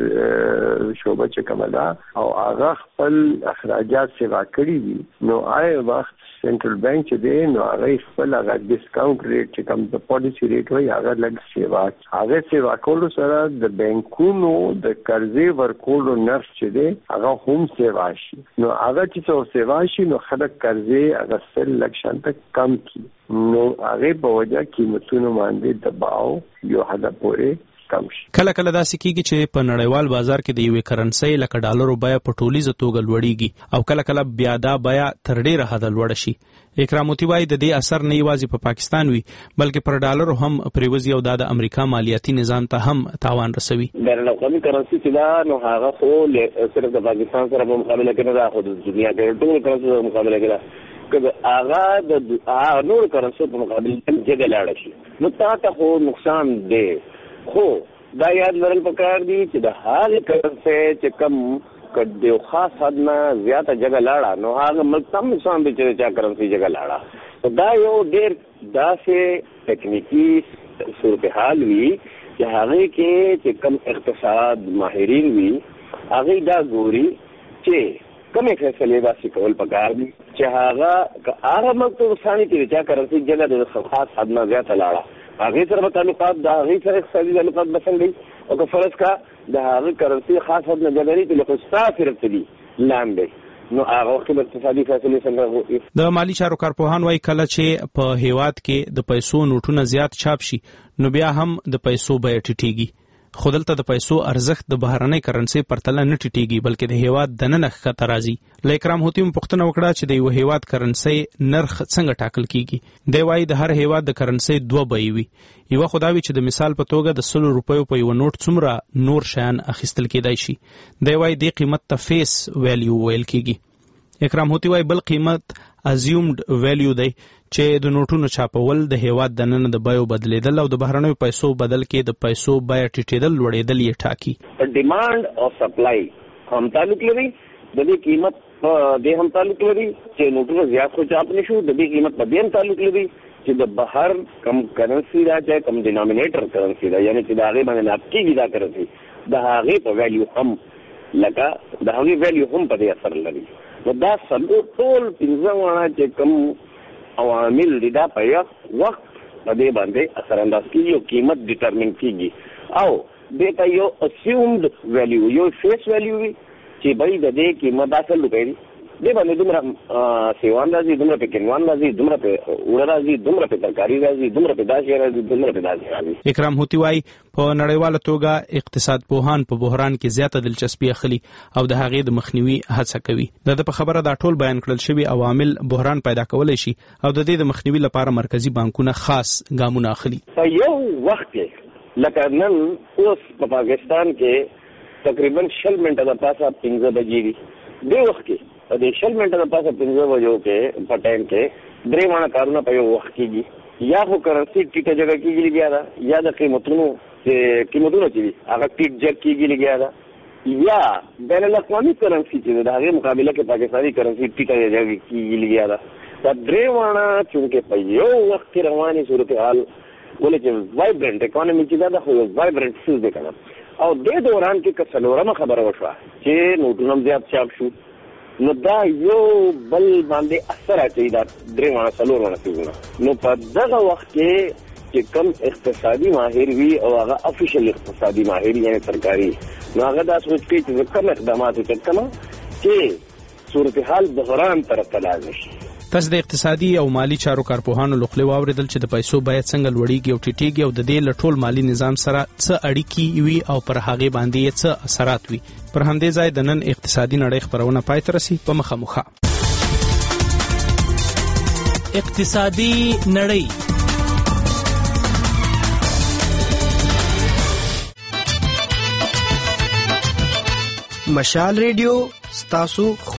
شعبه چې کومه او هغه خپل اخراجات سیوا کړی وي نو آی وخت سنټرل بانک چې دی نو هغه خپل هغه ډیسکاونټ ریټ چې کوم د پالیسی ریټ وي هغه لږ سیوا هغه سیوا کولو سره د بانکونو د قرضې ورکولو نرخ چې دی هغه هم سیوا شي نو هغه چې څو سیوا شي نو خلک قرضې هغه سل لږ شانته کم کی نو هغه په وجه قیمتونو باندې دباو یو حد پورې کم شي. کله کله داسې کیږي چې په نړیوال بازار کې د یوې کرنسي لکه ډالرو بیه په ټولیزه توګه لوړیږي او کله کله بیا دا بیه تر ډیره حده لوړه شي. اکرام موتی وايي د دې اثر نه یوازې په پاکستان وي بلکې پر ډالرو هم پریوزي او د امریکا مالیاتي نظام ته هم تاوان رسوي. بین الاقوامي کرنسي چې دا نو هغه خو صرف د پاکستان سره په مقابله کې نه دا خو د دنیا کې ټول کرنسي سره مقابله کې کله هغه د نور کرنسي په مقابله کې جګړه لاړ شي نو تاسو خو نقصان دی خو دا یاد لرل پکار دي چې د حال کرنسي چې کم کډیو خاص حد نه زیاته جګړه لاړه نو هغه ملک تم نقصان دي چې چا کرنسي جګړه لاړه دا یو ډېر داسې ټکنیکی صورتحال وی چې هغه کې چې کم اقتصاد ماهرین وی هغه دا ګوري چې کومه فیصله واسي کول پکار دي چې هغه هغه ملک ته ثاني چې چا کرنسي جګړه د خاص حد نه زیاته لاړه هغه سره تعلقات د هغه سره اقتصادي تعلقات بسنګي او که فرض کا د هغه کرنسي خاص حد نه جګړې ته له خصاص رتدي لاندې نو هغه وخت د اقتصادي فیصله څنګه د مالی چارو کارپوهان وايي کله چې په هیواد کې د پیسو نوټونه زیات چاپ شي نو بیا هم د پیسو بیه ټیټیږي خو دلته د پیسو ارزښت د بهرنۍ کرنسي پر تله نه ټیټیږي بلکې د هیواد دننه ښکته راځي. له اکرام هوتی هم پوښتنه وکړه چې د یو هیواد کرنسي نرخ څنګه ټاکل کیږي. دی وايي د هر هیواد د کرنسي دوه بیې وي یو خداوي چې د مثال په توګه د سلو روپیو په یو نوٹ څومره نور شیان اخیستل کېدای شي. دی وايي د قیمت ته فیس ویلیو ویل کیږي. اکرام هوتی وايي بل قیمت ازیومډ ویلیو دی چې د نوټونو چاپول د هیواد د نن د بیو بدلیدل او د بهرنیو پیسو بدل کې د پیسو بیه ټیټېدل لوړېدل یې ټاکي. ډیمانډ او سپلای هم تعلق لري، د دې قیمت د هم تعلق لري چې نوټونه زیات خو چاپ نشو، د دې قیمت په دې هم تعلق لري چې د بهر کم کرنسی دا چې کم ډینامینیټر کرنسی دا یعنی چې دا هغه باندې ناپکیږي دا کرنسی د هغه په ویلیو هم لکه د هغه ویلیو هم په دې اثر لري. نو دا څلور ټول پنځه وانه چې کوم عوامل دي دا په یو وخت په دې باندې اثر انداز کیږي او قیمت ډیټرمین کیږي او دې ته یو اسیومډ ویلیو یو فیس ویلیو وي چې به د دې قیمت اصل لګوي دې باندې دومره سیوان راځي، دومره په کینوان راځي، دومره په وړه راځي، دومره په ترکاری راځي، دومره په داسې راځي، دومره په داسې راځي. اکرام هوتی وايي په نړیواله توګه اقتصاد پوهان په بحران کې زیاته دلچسپي اخلي او د هغې د مخنیوي هڅه کوي. د په خبره دا ټول بیان کړل شوي عوامل بحران پیدا کولی شي او د دې د مخنیوي لپاره مرکزی بانکونه خاص ګامونه اخلي. په یو وخت کې لکه نن اوس په پاکستان کې تقریبا شل منټه د پاسه پنځه بجې دي. دې وخت کې د شل منټه د پاسه پنځه بجو کې په ټایم کې درې وانه کارونه په یو وخت کېږي، یا خو کرنسي ټیټه جګه کېږي لګیا ده، یا د قیمتونو چې قیمتونه چې دي هغه ټیټ جګ کېږي لګیا ده، یا بین الاقوامي کرنسي چې د هغې مقابله کې پاکستاني کرنسي ټیټه جګه کېږي لګیا ده. دا درې وانه چونکې په یو وخت کې روانې صورتحال ولې چې وایبرنټ اکانومي چې دا ده خو یو وایبرنټ سیز دی که نه، او دې دوران کې که څلورمه خبره وشوه چې نوټونه هم زیات چاپ شو نو دا یو بل باندې اثر اچوي دا درې وانه څلور وانه سیزونه. نو په دغه وخت کې چې کم اقتصادي ماهر وي او هغه افیشل اقتصادي ماهر یعنی سرکاري، نو هغه دا سوچ کوي چې کم اقدامات وکړم چې صورتحال بحران طرف ته لاړ نشي. تاسو د اقتصادي او مالی چارو کارپوهانو له خوا واوریدل چې د پیسو باید څنګه لوړیږي او ټیټیږي او د دې له ټول مالی نظام سره څه اړیکې وي او پر هغې باندې څه اثرات وي. پر همدې ځای د نن اقتصادي نړۍ خپرونه پای ته رسي. په مخه مخه اقتصادي نړۍ. مشال ریډیو ستاسو